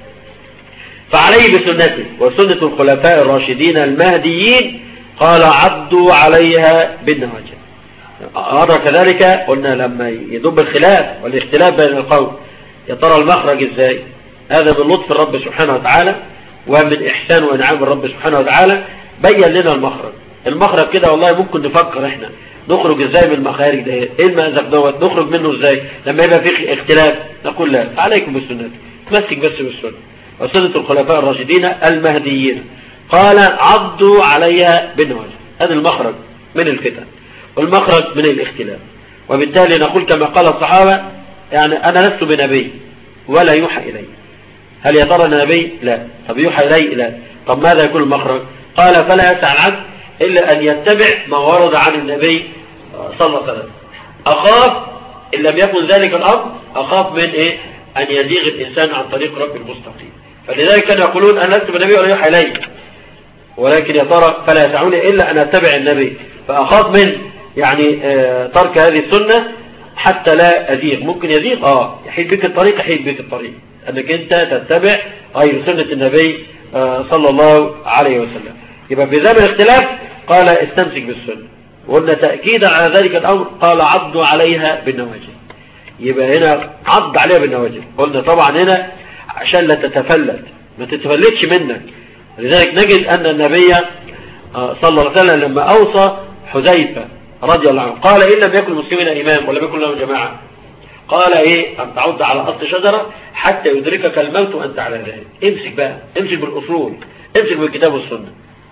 فعليه بسنته وسنة الخلفاء الراشدين المهديين، قال عضوا عليها بالنواجذ. أدرك ذلك قلنا لما يدب الخلاف والاختلاف بين القوم، يا ترى المخرج ازاي؟ هذا من لطف الرب سبحانه وتعالى ومن إحسان وإنعام الرب سبحانه وتعالى، بين لنا المخرج. المخرج كده والله ممكن نفكر احنا نخرج ازاي من المخارج ده، ايه المأزق دوت نخرج منه ازاي لما يبقى فيه اختلاف؟ نقول لا، عليكم بالسنة، تمسك بس بالسنة وسنة الخلفاء الراشدين المهديين. قال عضوا عليها بالنواجذ. هذا المخرج من الفتن والمخرج من الاختلاف. وبالتالي نقول كما قال الصحابة، يعني أنا لست بنبي ولا يوحى إلي. هل يا ترى أنا نبي؟ لا. طب يوحى إلي؟ لا. طب ماذا يكون المخرج؟ قال فلا يسعى العبد إلا أن يتبع ما ورد عن النبي صلى الله عليه وسلم. أخاف إن لم يكن ذلك الأمر، أخاف من إيه؟ أن يزيغ الإنسان عن طريق رب المستقيم. فلذلك كانوا يقولون أنا لست بنبي ولا يوحى إلي، ولكن يا ترى فلا يسعني إلا أن أتبع النبي. فأخاف من يعني آه ترك هذه السنة حتى لا أزيغ. ممكن يزيغ آه يحيد بك الطريق، يحيد بك الطريق أنك أنت تتبع غير سنة النبي آه صلى الله عليه وسلم. يبقى في زمن الاختلاف قال استمسك بالسنة. وقلنا تأكيدا على ذلك الأمر قال عضوا عليها بالنواجذ. يبقى هنا عض عليها بالنواجذ. قلنا طبعا هنا عشان لا تتفلت، ما تتفلتش منك. لذلك نجد أن النبي صلى الله عليه وسلم لما أوصى حذيفة رضي الله عنه قال إن لم يكن المسلمين إمام ولم يكن لهم جماعة، قال إيه؟ أن تعض على أصل شجرة حتى يدركك الموت وأنت على ذلك. امسك بقى، امسك بالأصول، امسك بالكتاب والسنة.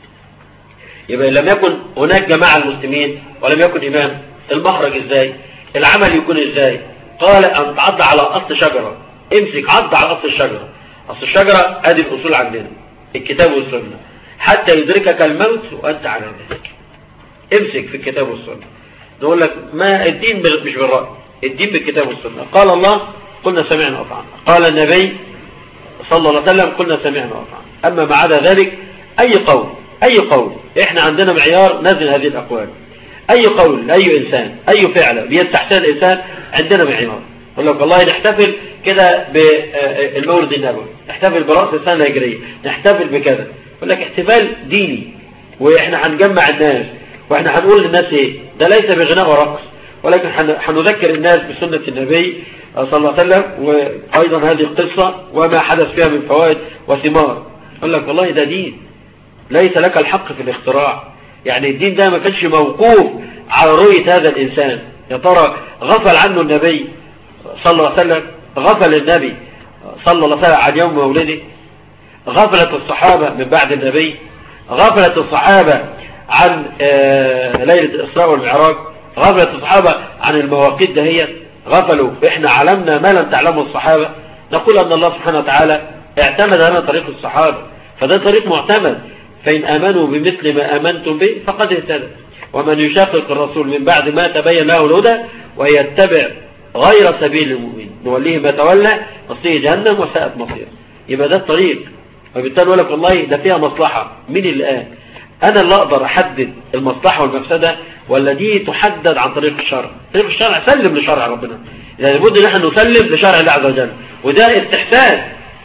يبقى لم يكن هناك جماعة المسلمين ولم يكن إمام، المخرج إزاي؟ العمل يكون إزاي؟ قال أن تعض على أصل شجرة. امسك عض على أصل الشجرة. أصل الشجرة هذه الأصول عندنا الكتاب والسنة، حتى يدركك الموت وأنت على ذلك. امسك في الكتاب والسنة. نقول لك ما الدين مش بالرأي، الدين بالكتاب والسنة. قال الله قلنا سمعنا وأطعنا، قال النبي صلى الله عليه وسلم قلنا سمعنا وأطعنا. أما ما عدا ذلك أي قول أي قول إحنا عندنا معيار نزل هذه الأقوال. أي قول أي إنسان أي فعل بيستحسن الإنسان عندنا معيار. يقول لك والله نحتفل كده بالمولد النبوي، نحتفل برأس السنة الهجرية، نحتفل بكذا. يقول لك احتفال ديني وإحنا هنجمع الناس وإحنا هنقول للناس إيه؟ ده ليس بغناء ورقص، ولكن هنذكر الناس بسنة النبي صلى الله عليه وسلم وأيضا هذه القصة وما حدث فيها من فوائد وثمار. يقول لك والله ده دين، ليس لك الحق في الاختراع. يعني الدين ده ما كانش موقوف على رؤية هذا الإنسان. يا ترى غفل عنه النبي صلى الله عليه وسلم؟ غفل النبي صلى الله عليه وسلم عن يوم مولده؟ غفلت الصحابة من بعد النبي؟ غفلت الصحابة عن ليلة الإسراء والمعراج؟ غفلت الصحابة عن المواقيت دهية؟ غفلوا. إحنا علمنا ما لم تعلمه الصحابة. نقول أن الله سبحانه وتعالى اعتمد على طريق الصحابة، فده طريق معتمد. فإن آمنوا بمثل ما آمنتم به فقد اهتدوا. ومن يشاقق الرسول من بعد ما تبين له الهدى ويتبع غير سبيل المؤمنين نوليه ما تولى نصيه جهنم وساءت مصيره. يبقى ده الطريق. وبالتالي يقول لك والله ده فيها مصلحة. مين اللي قال؟ انا اللي اقدر احدد المصلحه والمفسده ولا دي تحدد عن طريق الشرع؟ طريق الشرع سلم لشرع ربنا، يعني لابد ان احنا نسلم لشرع الله عز وجل، وده استحسان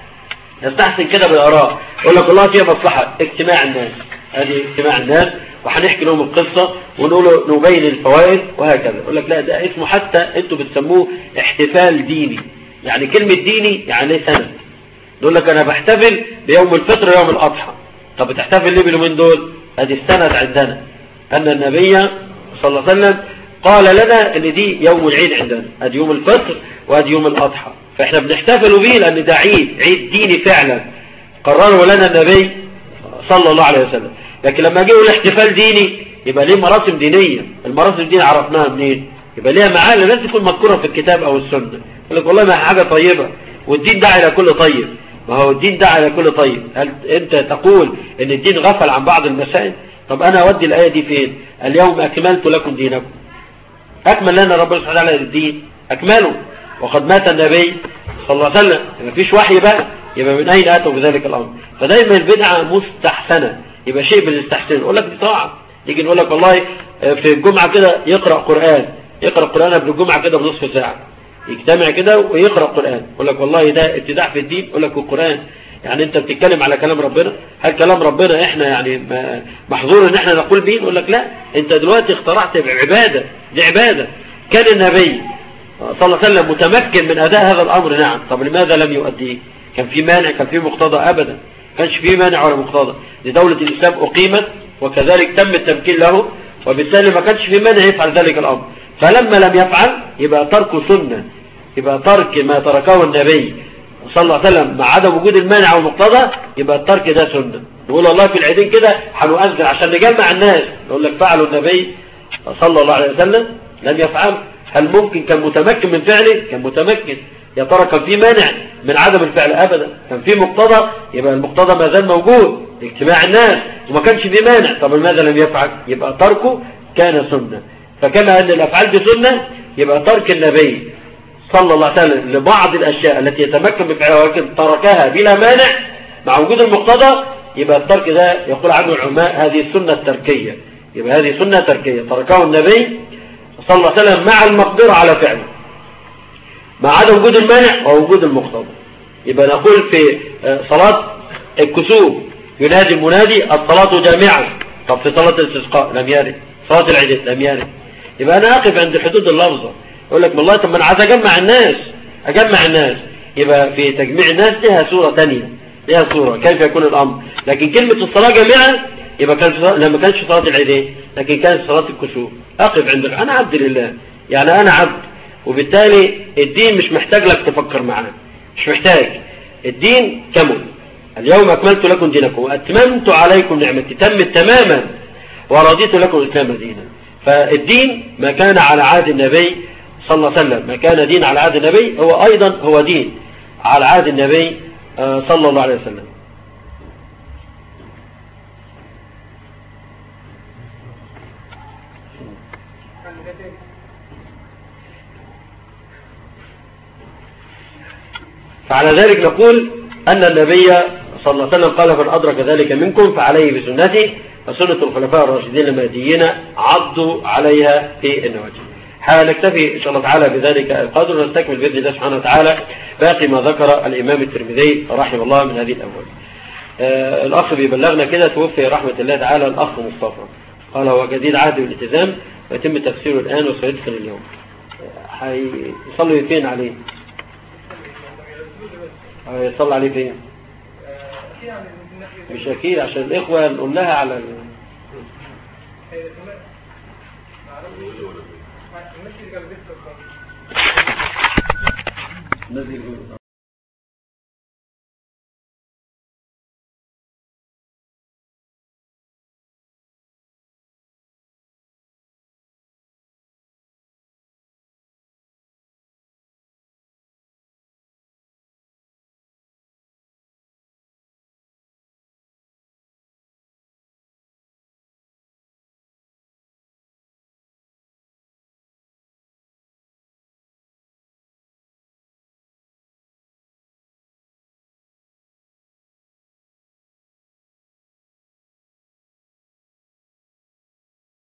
نستحسن كده بالاراء. يقول لك والله فيها مصلحه اجتماع الناس، ادي اجتماع الناس وهنحكي لهم القصه ونقول نبين الفوائد وهكذا. يقول لك لا ده اسمه حتى انتوا بتسموه احتفال ديني، يعني كلمه ديني يعني سند. يقول لك انا بحتفل بيوم الفطر ويوم الاضحى، طب بتحتفل ليه باليومين دول؟ ادي السند عندنا ان النبي صلى الله عليه وسلم قال لنا ان دي يوم العيد عندنا، ادي يوم الفطر وادي يوم الاضحى، فاحنا بنحتفل به لان ده عيد عيد ديني فعلا قرره لنا النبي صلى الله عليه وسلم. لكن لما جه يقول احتفال ديني يبقى ليه مراسم دينيه، المراسم الدينيه عرفناها منين؟ يبقى ليها معاني لازم تكون مذكوره في الكتاب او السنه. يقول لك والله ما حاجه طيبه والدين داعي الى كل طيب، ما هو الدين داعي الى كل طيب، هل انت تقول ان الدين غفل عن بعض المسائل؟ طب انا اودي الايه دي فين؟ اليوم اكملت لكم دينكم، اكمل لنا ربنا سبحانه وتعالى الدين اكمله، وقد مات النبي صلى الله عليه وسلم، ما فيش وحي بقى، يبقى من اين اتوا بذلك الامر؟ فدايما البدعه مستحسنه، يبقى شيء بنستحسنه. يقول لك دي طاعه، نيجي نقول لك والله في الجمعه كده يقرا قران، يقرا قران قبل الجمعه كده بنصف ساعه، يجتمع كده ويقرا قران. يقول لك والله ده ابتداع في الدين، يقول لك القران يعني انت بتتكلم على كلام ربنا؟ هل كلام ربنا احنا يعني محظور ان احنا نقول به؟ يقول لك لا، انت دلوقتي اخترعت عباده، دي عباده. كان النبي صلى الله عليه وسلم متمكن من اداء هذا الامر، نعم، طب لماذا لم يؤديه؟ كان في مانع؟ كان في مقتضى؟ ابدا، ما كانش في مانع ولا مقتضى. لدوله الاسلام اقيمت وكذلك تم التمكين له، وبالتالي ما كانش في مانع يفعل ذلك الامر. فلما لم يفعل يبقى ترك سنه، يبقى ترك ما تركه النبي صلى الله عليه وسلم مع عدم وجود المانع والمقتضى، يبقى الترك ده سنه. نقول والله في العيدين كده هنؤذن عشان نجمع الناس، نقول لك فعلوا النبي صلى الله عليه وسلم؟ لم يفعل. هل ممكن كان متمكن من فعله؟ كان متمكن. يا ترى كان في مانع من عدم الفعل؟ ابدا. كان في مقتضى، يبقى المقتضى ما زال موجود، اجتماع الناس، وما كانش في مانع، طب لماذا لم يفعل؟ يبقى تركه كان سنه. فكما ان الافعال دي سنه، يبقى ترك النبي صلى الله عليه وسلم لبعض الاشياء التي يتمكن بفعلها ولكن تركها بلا مانع مع وجود المقتضى، يبقى الترك ده يقول عنه العلماء هذه السنه التركيه، يبقى هذه سنه تركيه تركه النبي صلى الله عليه وسلم مع المقدره على فعله، مع عدم وجود المانع ووجود المقتضى. يبقى نقول في صلاه الكسوف ينادي المنادي الصلاه جامعه، طب في صلاه الاستسقاء لم يرد، صلاه العيد لم يرد. يبقى انا اقف عند حدود اللفظه، يقول لك والله طب ما انا عايز اجمع الناس، اجمع الناس، يبقى في تجميع الناس لها صوره ثانيه، لها صوره كيف يكون الامر. لكن كلمه الصلاه جميعا يبقى كان لما كانش صلاه العيدين، لكن كانت صلاه الكسوف. اقف عند انا عبد لله، يعني انا عبد، وبالتالي الدين مش محتاج لك تفكر معاه، مش محتاج. الدين كمل، اليوم اكملت لكم دينكم واتممت عليكم نعمتي، تمت تماما ورضيت لكم الاسلام دينا. فالدين ما كان على عهد النبي صلى الله عليه وسلم، ما كان دين على عهد النبي هو ايضا هو دين على عهد النبي صلى الله عليه وسلم. فعلى ذلك نقول أن النبي صلى الله عليه وسلم قال فمن أدرك ذلك منكم فعليه بسنتي وسنة الخلفاء الراشدين المهديين عضوا عليها في النواجذ. هنكتفي إن شاء الله تعالى بذلك القدر، ونستكمل بإذن الله سبحانه وتعالى باقي ما ذكر الإمام الترمذي رحمه الله من هذه الأبواب. آه الأخ بيبلغنا كده توفي رحمة الله تعالى الأخ مصطفى، قال هو جديد عهد بالالتزام ويتم تفسيره الآن وسيدخل اليوم. هيصلي فين عليه؟ هيصلي عليه فين؟ مش أكيد عشان الإخوة نقول لها على ال...